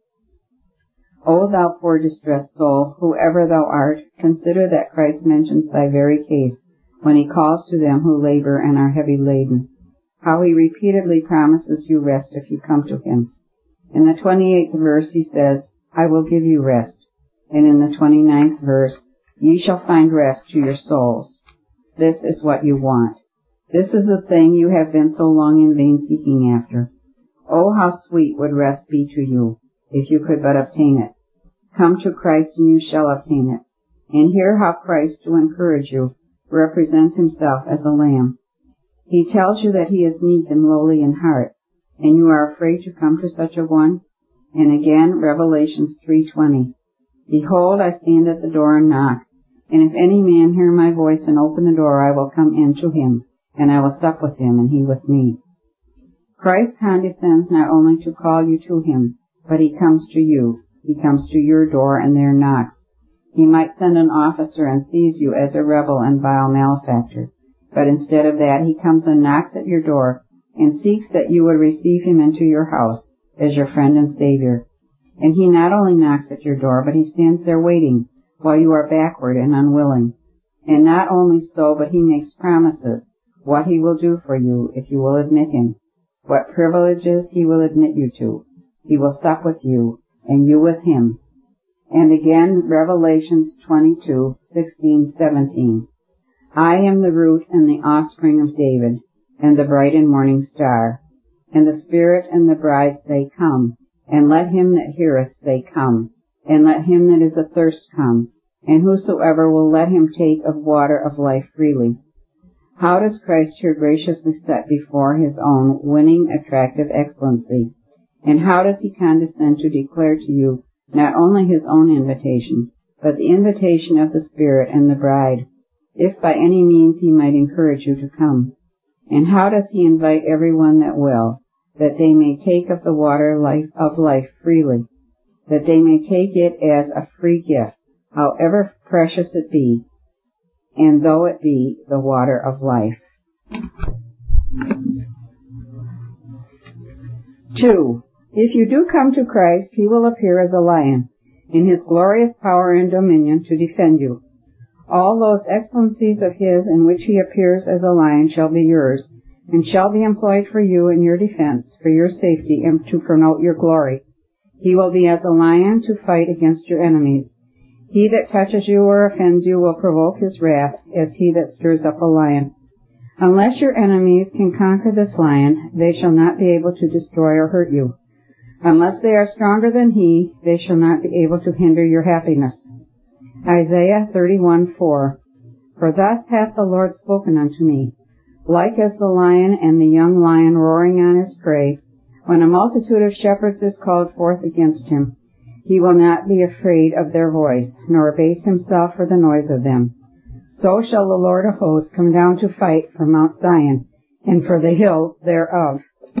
O thou poor distressed soul, whoever thou art, consider that Christ mentions thy very case when he calls to them who labor and are heavy laden, how he repeatedly promises you rest if you come to him. In the 28th verse he says, I will give you rest. And in the 29th verse, ye shall find rest to your souls. This is what you want. This is the thing you have been so long in vain seeking after. Oh, how sweet would rest be to you, if you could but obtain it. Come to Christ and you shall obtain it. And hear how Christ, to encourage you, represents himself as a lamb. He tells you that he is meek and lowly in heart, and you are afraid to come to such a one? And again, Revelations 3:20. Behold, I stand at the door and knock, and if any man hear my voice and open the door, I will come in to him, and I will sup with him, and he with me. Christ condescends not only to call you to him, but he comes to you. He comes to your door and there knocks. He might send an officer and seize you as a rebel and vile malefactor, but instead of that he comes and knocks at your door and seeks that you would receive him into your house as your friend and Savior. And he not only knocks at your door, but he stands there waiting while you are backward and unwilling. And not only so, but he makes promises what he will do for you if you will admit him, what privileges he will admit you to. He will sup with you, and you with him. And again, Revelations 22:16-17. I am the root and the offspring of David, and the bright and morning star. And the Spirit and the bride say, Come. And let him that heareth say, Come. And let him that is athirst come. And whosoever will, let him take of water of life freely. How does Christ here graciously set before his own winning, attractive excellency? And how does he condescend to declare to you not only his own invitation, but the invitation of the Spirit and the bride, if by any means he might encourage you to come? And how does he invite everyone that will, that they may take of the water of life freely, that they may take it as a free gift, however precious it be, and though it be the water of life. 2. If you do come to Christ, he will appear as a lion, in his glorious power and dominion to defend you. All those excellencies of his in which he appears as a lion shall be yours, and shall be employed for you in your defense, for your safety, and to promote your glory. He will be as a lion to fight against your enemies. He that touches you or offends you will provoke his wrath, as he that stirs up a lion. Unless your enemies can conquer this lion, they shall not be able to destroy or hurt you. Unless they are stronger than he, they shall not be able to hinder your happiness. Isaiah 31:4. For thus hath the Lord spoken unto me, like as the lion and the young lion roaring on his prey, when a multitude of shepherds is called forth against him, he will not be afraid of their voice, nor abase himself for the noise of them. So shall the Lord of hosts come down to fight for Mount Zion, and for the hill thereof.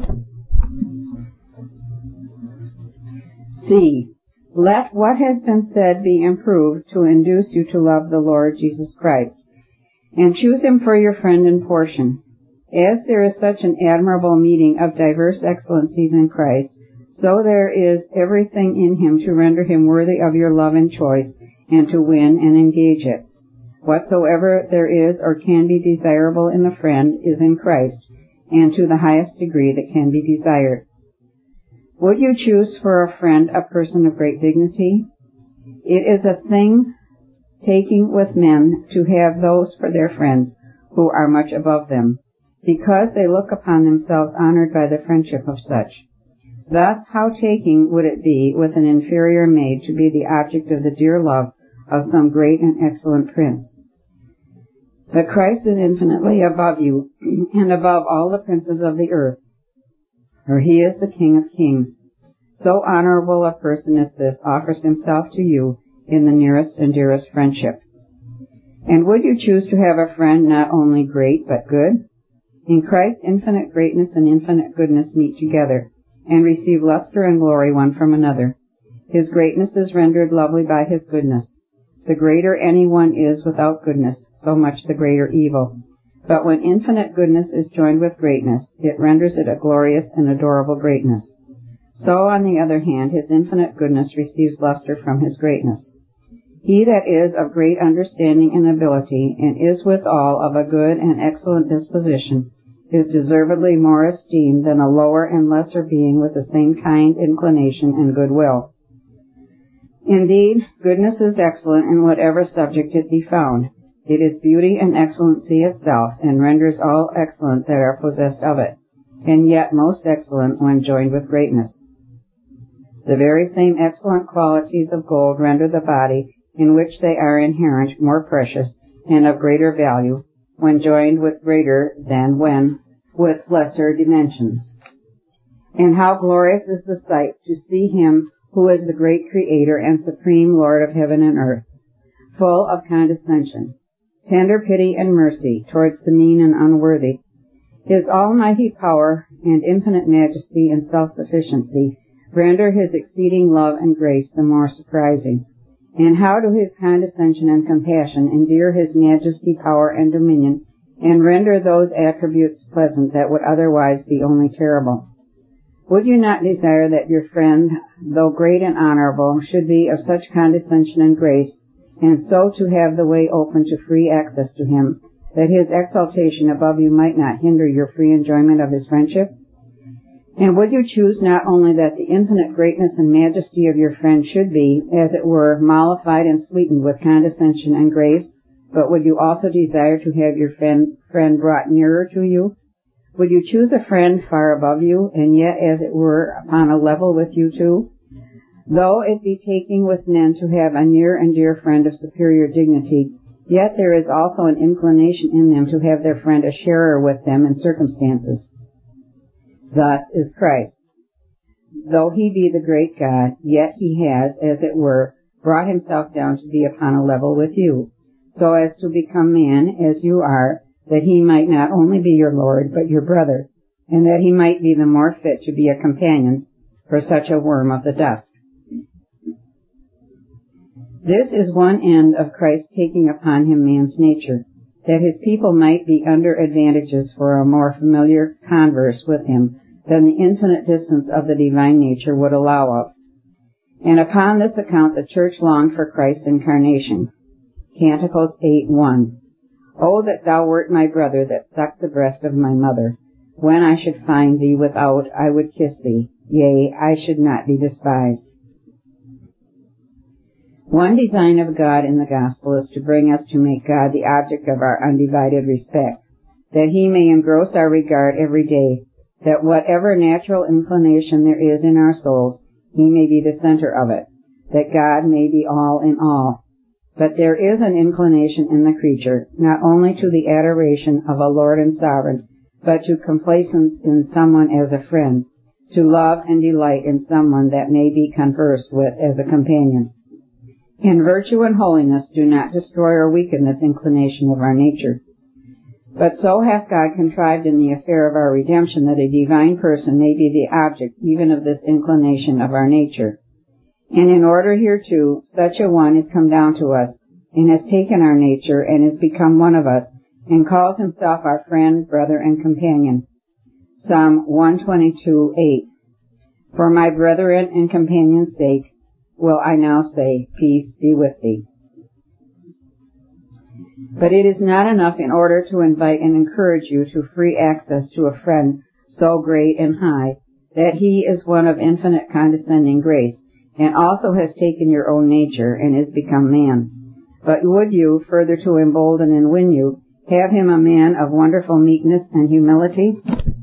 C. Let what has been said be improved to induce you to love the Lord Jesus Christ, and choose him for your friend and portion. As there is such an admirable meeting of diverse excellencies in Christ, so there is everything in him to render him worthy of your love and choice, and to win and engage it. Whatsoever there is or can be desirable in a friend is in Christ, and to the highest degree that can be desired. Would you choose for a friend a person of great dignity? It is a thing taking with men to have those for their friends who are much above them, because they look upon themselves honored by the friendship of such. Thus, how taking would it be with an inferior maid to be the object of the dear love of some great and excellent prince? But Christ is infinitely above you, and above all the princes of the earth, for he is the King of kings. So honorable a person as this offers himself to you in the nearest and dearest friendship. And would you choose to have a friend not only great, but good? In Christ, infinite greatness and infinite goodness meet together, and receive luster and glory one from another. His greatness is rendered lovely by his goodness. The greater anyone is without goodness, so much the greater evil. But when infinite goodness is joined with greatness, it renders it a glorious and adorable greatness. So, on the other hand, his infinite goodness receives luster from his greatness. He that is of great understanding and ability, and is withal of a good and excellent disposition, is deservedly more esteemed than a lower and lesser being with the same kind inclination and goodwill. Indeed, goodness is excellent in whatever subject it be found, It is beauty and excellency itself, and renders all excellent that are possessed of it, and yet most excellent when joined with greatness. The very same excellent qualities of gold render the body in which they are inherent more precious and of greater value when joined with greater than when with lesser dimensions. And how glorious is the sight to see him who is the great Creator and Supreme Lord of heaven and earth, full of condescension, tender pity and mercy towards the mean and unworthy. His almighty power and infinite majesty and self-sufficiency render his exceeding love and grace the more surprising. And how do his condescension and compassion endear his majesty, power, and dominion, and render those attributes pleasant that would otherwise be only terrible. Would you not desire that your friend, though great and honorable, should be of such condescension and grace, and so to have the way open to free access to him, that his exaltation above you might not hinder your free enjoyment of his friendship? And would you choose not only that the infinite greatness and majesty of your friend should be, as it were, mollified and sweetened with condescension and grace, but would you also desire to have your friend brought nearer to you? Would you choose a friend far above you, and yet, as it were, upon a level with you too? Though it be taking with men to have a near and dear friend of superior dignity, yet there is also an inclination in them to have their friend a sharer with them in circumstances. Thus is Christ. Though he be the great God, yet he has, as it were, brought himself down to be upon a level with you, so as to become man, as you are, that he might not only be your Lord, but your brother, and that he might be the more fit to be a companion for such a worm of the dust. This is one end of Christ taking upon him man's nature, that his people might be under advantages for a more familiar converse with him than the infinite distance of the divine nature would allow of. And upon this account the Church longed for Christ's incarnation. Canticles 8:1. O that thou wert my brother that sucked the breast of my mother. When I should find thee without, I would kiss thee. Yea, I should not be despised. One design of God in the gospel is to bring us to make God the object of our undivided respect, that he may engross our regard every day, that whatever natural inclination there is in our souls, he may be the center of it, that God may be all in all. But there is an inclination in the creature, not only to the adoration of a Lord and Sovereign, but to complacence in someone as a friend, to love and delight in someone that may be conversed with as a companion. And virtue and holiness do not destroy or weaken this inclination of our nature. But so hath God contrived in the affair of our redemption that a divine person may be the object even of this inclination of our nature. And in order hereto, such a one is come down to us, and has taken our nature, and is become one of us, and calls himself our friend, brother, and companion. Psalm 122:8. For my brethren and companions' sake, will I now say, peace be with thee. But it is not enough in order to invite and encourage you to free access to a friend so great and high, that he is one of infinite condescending grace, and also has taken your own nature, and is become man. But would you, further to embolden and win you, have him a man of wonderful meekness and humility?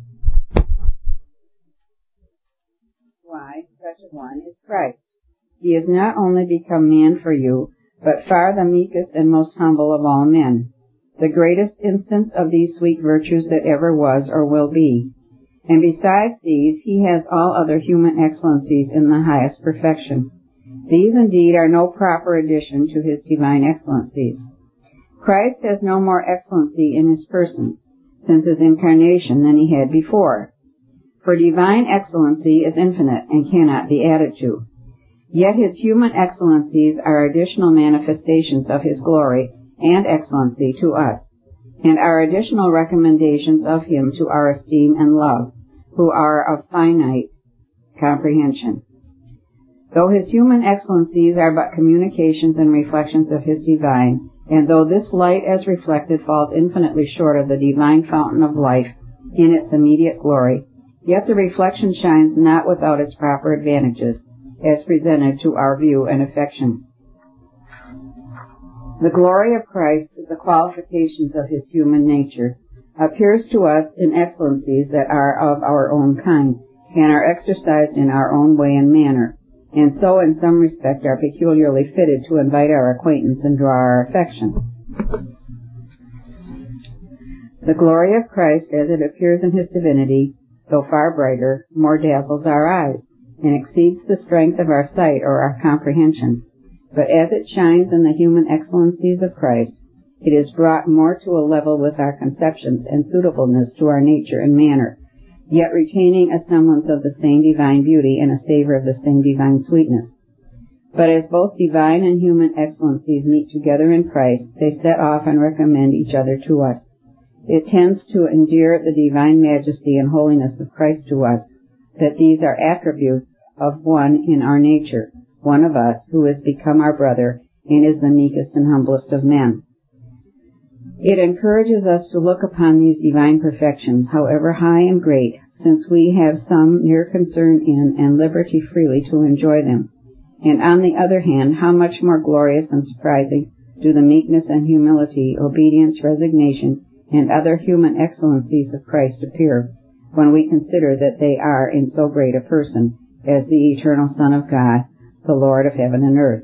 Why, such a one is Christ. He is not only become man for you, but far the meekest and most humble of all men, the greatest instance of these sweet virtues that ever was or will be. And besides these, he has all other human excellencies in the highest perfection. These indeed are no proper addition to his divine excellencies. Christ has no more excellency in his person, since his incarnation, than he had before. For divine excellency is infinite and cannot be added to. Yet his human excellencies are additional manifestations of his glory and excellency to us, and are additional recommendations of him to our esteem and love, who are of finite comprehension. Though his human excellencies are but communications and reflections of his divine, and though this light as reflected falls infinitely short of the divine fountain of life in its immediate glory, yet the reflection shines not without its proper advantages, as presented to our view and affection. The glory of Christ, the qualifications of his human nature, appears to us in excellencies that are of our own kind, and are exercised in our own way and manner, and so in some respect are peculiarly fitted to invite our acquaintance and draw our affection. The glory of Christ, as it appears in his divinity, though far brighter, more dazzles our eyes, and exceeds the strength of our sight or our comprehension. But as it shines in the human excellencies of Christ, it is brought more to a level with our conceptions and suitableness to our nature and manner, yet retaining a semblance of the same divine beauty and a savor of the same divine sweetness. But as both divine and human excellencies meet together in Christ, they set off and recommend each other to us. It tends to endear the divine majesty and holiness of Christ to us, that these are attributes of one in our nature, one of us, who has become our brother and is the meekest and humblest of men. It encourages us to look upon these divine perfections, however high and great, since we have some near concern in and liberty freely to enjoy them. And on the other hand, how much more glorious and surprising do the meekness and humility, obedience, resignation, and other human excellencies of Christ appear, when we consider that they are in so great a person as the eternal Son of God, the Lord of heaven and earth.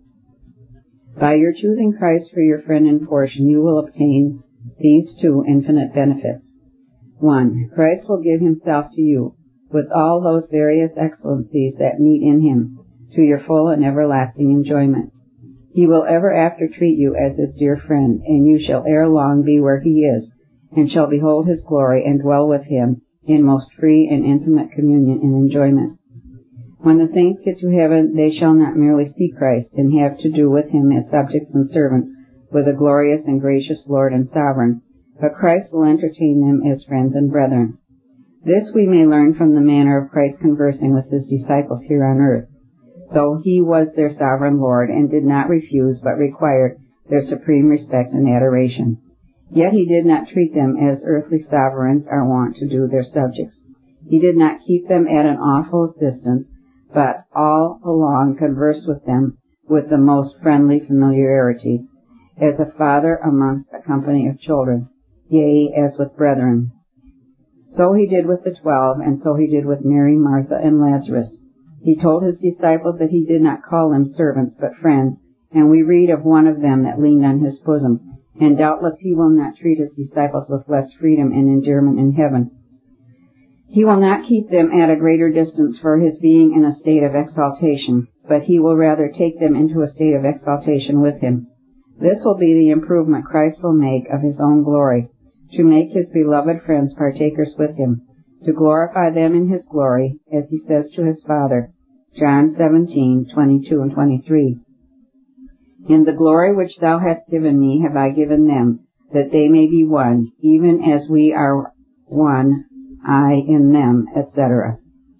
By your choosing Christ for your friend and portion, you will obtain these two infinite benefits. 1. Christ will give himself to you, with all those various excellencies that meet in him, to your full and everlasting enjoyment. He will ever after treat you as his dear friend, and you shall ere long be where he is, and shall behold his glory and dwell with him in most free and intimate communion and enjoyment. When the saints get to heaven, they shall not merely see Christ and have to do with him as subjects and servants with a glorious and gracious Lord and Sovereign, but Christ will entertain them as friends and brethren. This we may learn from the manner of Christ conversing with his disciples here on earth. Though he was their sovereign Lord and did not refuse but required their supreme respect and adoration, yet he did not treat them as earthly sovereigns are wont to do their subjects. He did not keep them at an awful distance, but all along conversed with them with the most friendly familiarity, as a father amongst a company of children, yea, as with brethren. So he did with the 12, and so he did with Mary, Martha, and Lazarus. He told his disciples that he did not call them servants, but friends, and we read of one of them that leaned on his bosom, and doubtless he will not treat his disciples with less freedom and endearment in heaven. He will not keep them at a greater distance for his being in a state of exaltation, but he will rather take them into a state of exaltation with him. This will be the improvement Christ will make of his own glory, to make his beloved friends partakers with him, to glorify them in his glory, as he says to his Father, John 17:22 and 23. In the glory which thou hast given me have I given them, that they may be one, even as we are one, I in them, etc.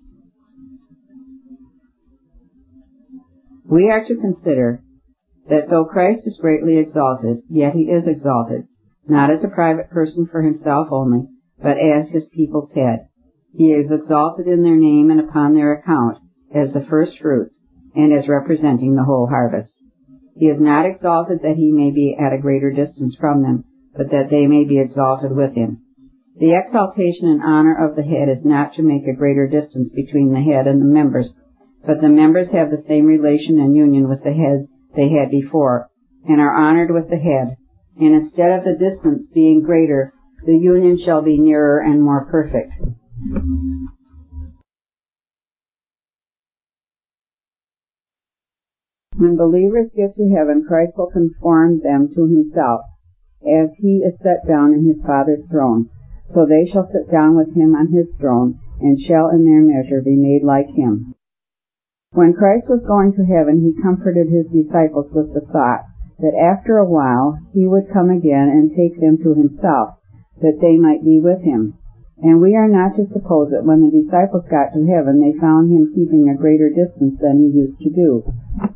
We are to consider that though Christ is greatly exalted, yet he is exalted, not as a private person for himself only, but as his people's head. He is exalted in their name and upon their account, as the first fruits, and as representing the whole harvest. He is not exalted that he may be at a greater distance from them, but that they may be exalted with him. The exaltation and honor of the head is not to make a greater distance between the head and the members, but the members have the same relation and union with the head they had before, and are honored with the head, and instead of the distance being greater, the union shall be nearer and more perfect. When believers get to heaven, Christ will conform them to himself, as he is set down in his Father's throne. So they shall sit down with him on his throne, and shall in their measure be made like him. When Christ was going to heaven, he comforted his disciples with the thought that after a while he would come again and take them to himself, that they might be with him. And we are not to suppose that when the disciples got to heaven, they found him keeping a greater distance than he used to do.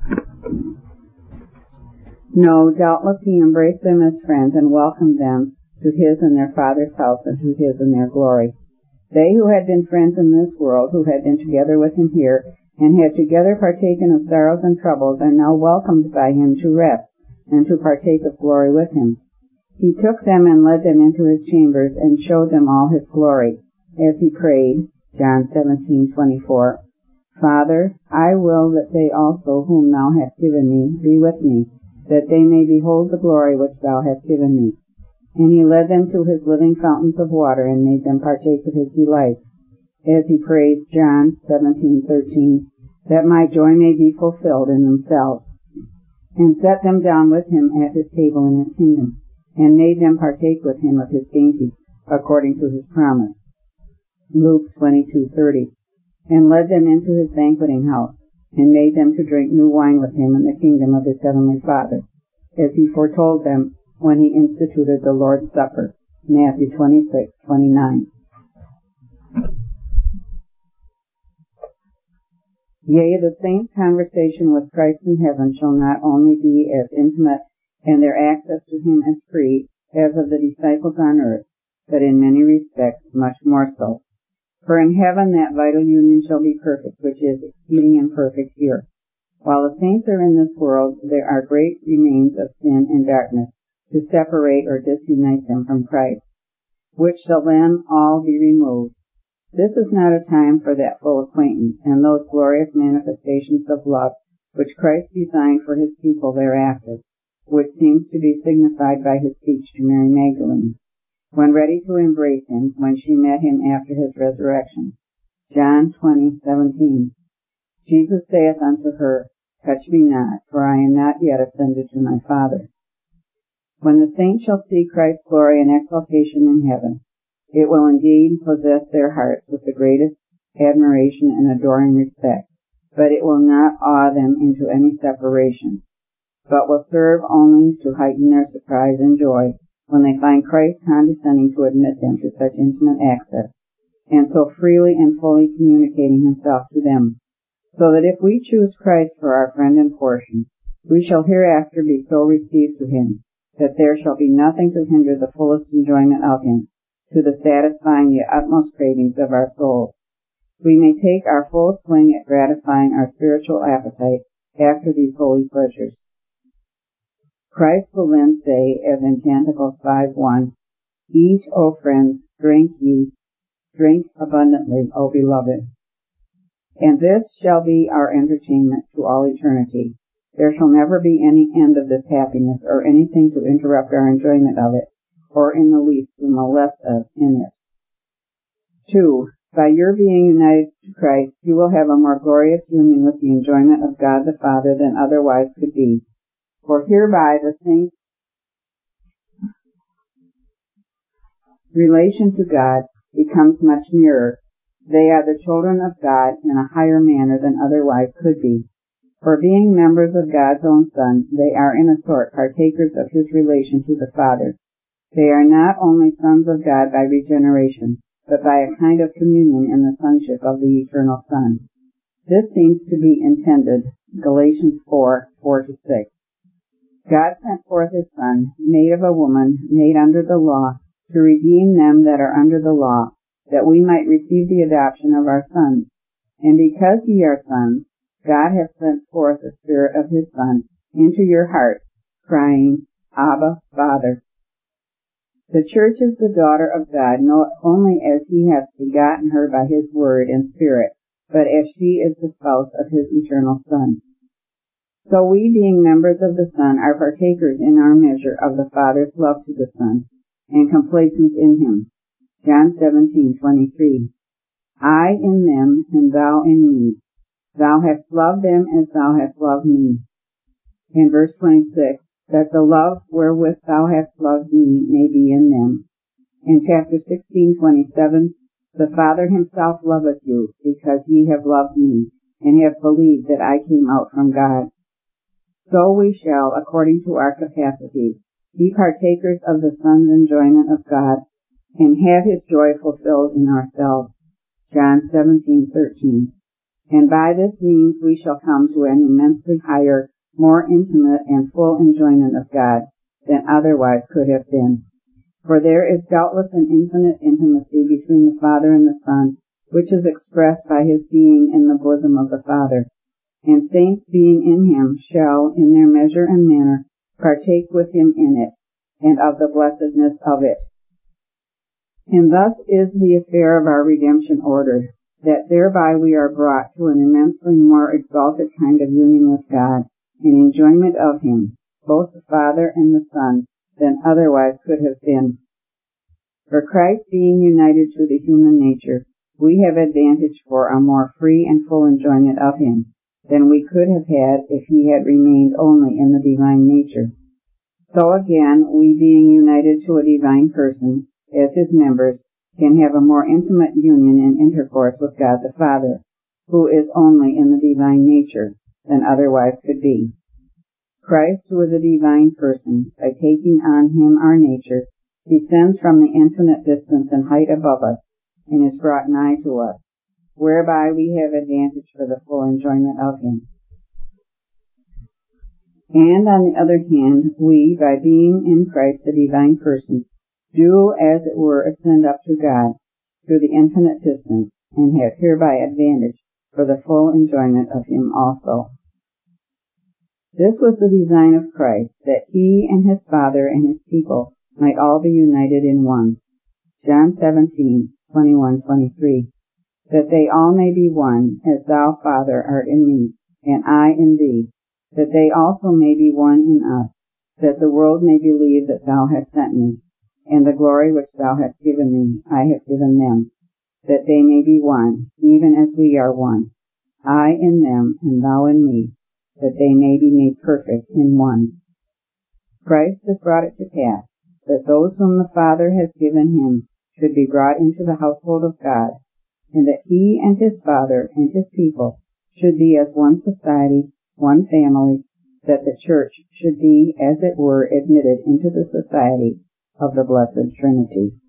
No, doubtless he embraced them as friends and welcomed them to his and their Father's house and to his and their glory. They who had been friends in this world, who had been together with him here, and had together partaken of sorrows and troubles, are now welcomed by him to rest and to partake of glory with him. He took them and led them into his chambers and showed them all his glory, as he prayed, John 17:24, Father, I will that they also whom thou hast given me be with me, that they may behold the glory which thou hast given me. And he led them to his living fountains of water and made them partake of his delights, as he prays, John 17:13, that my joy may be fulfilled in themselves, and set them down with him at his table in his kingdom, and made them partake with him of his dainties, according to his promise. Luke 22:30, and led them into his banqueting house, and made them to drink new wine with him in the kingdom of his heavenly Father, as he foretold them when he instituted the Lord's Supper. Matthew 26:29. Yea, the saints' conversation with Christ in heaven shall not only be as intimate, and their access to him as free, as of the disciples on earth, but in many respects much more so. For in heaven that vital union shall be perfect, which is exceeding and perfect here. While the saints are in this world, there are great remains of sin and darkness to separate or disunite them from Christ, which shall then all be removed. This is not a time for that full acquaintance and those glorious manifestations of love which Christ designed for his people thereafter, which seems to be signified by his speech to Mary Magdalene, when ready to embrace him when she met him after his resurrection. John 20:17. Jesus saith unto her, Touch me not, for I am not yet ascended to my Father. When the saints shall see Christ's glory and exaltation in heaven, it will indeed possess their hearts with the greatest admiration and adoring respect, but it will not awe them into any separation, but will serve only to heighten their surprise and joy when they find Christ condescending to admit them to such intimate access, and so freely and fully communicating himself to them, so that if we choose Christ for our friend and portion, we shall hereafter be so received to him that there shall be nothing to hinder the fullest enjoyment of him, to the satisfying the utmost cravings of our souls. We may take our full swing at gratifying our spiritual appetite after these holy pleasures. Christ will then say, as in Canticles 5:1, Eat, O friends, drink ye, drink abundantly, O beloved. And this shall be our entertainment to all eternity. There shall never be any end of this happiness, or anything to interrupt our enjoyment of it, or in the least to molest us in it. 2. By your being united to Christ, you will have a more glorious union with the enjoyment of God the Father than otherwise could be. For hereby the saints' relation to God becomes much nearer. They are the children of God in a higher manner than otherwise could be. For being members of God's own Son, they are in a sort partakers of his relation to the Father. They are not only sons of God by regeneration, but by a kind of communion in the sonship of the eternal Son. This seems to be intended, Galatians 4:4-6. God sent forth his Son, made of a woman, made under the law, to redeem them that are under the law, that we might receive the adoption of our sons. And because ye are sons, God hath sent forth the Spirit of his Son into your hearts, crying, Abba, Father. The church is the daughter of God, not only as he hath begotten her by his word and Spirit, but as she is the spouse of his eternal Son. So we, being members of the Son, are partakers in our measure of the Father's love to the Son, and complacence in him. John 17:23. I in them, and thou in me. Thou hast loved them as thou hast loved me. In verse 26, that the love wherewith thou hast loved me may be in them. In chapter 16:27, the Father himself loveth you, because ye have loved me, and have believed that I came out from God. So we shall, according to our capacities, be partakers of the Son's enjoyment of God, and have his joy fulfilled in ourselves. John 17:13. And by this means we shall come to an immensely higher, more intimate and full enjoyment of God than otherwise could have been. For there is doubtless an infinite intimacy between the Father and the Son, which is expressed by his being in the bosom of the Father. And saints being in him shall, in their measure and manner, partake with him in it, and of the blessedness of it. And thus is the affair of our redemption ordered, that thereby we are brought to an immensely more exalted kind of union with God, and enjoyment of him, both the Father and the Son, than otherwise could have been. For Christ being united to the human nature, we have advantage for a more free and full enjoyment of him than we could have had if he had remained only in the divine nature. So again, we being united to a divine person, as his members, can have a more intimate union and intercourse with God the Father, who is only in the divine nature, than otherwise could be. Christ, who is a divine person, by taking on him our nature, descends from the infinite distance and height above us, and is brought nigh to us, whereby we have advantage for the full enjoyment of him. And on the other hand, we, by being in Christ the divine person, do as it were ascend up to God through the infinite distance, and have hereby advantage for the full enjoyment of him also. This was the design of Christ, that he and his Father and his people might all be united in one. John 17:21-23. That they all may be one, as thou, Father, art in me, and I in thee, that they also may be one in us, that the world may believe that thou hast sent me, and the glory which thou hast given me I have given them, that they may be one, even as we are one, I in them and thou in me, that they may be made perfect in one. Christ has brought it to pass that those whom the Father has given him should be brought into the household of God, and that he and his Father and his people should be as one society, one family, that the church should be, as it were, admitted into the society of the Blessed Trinity.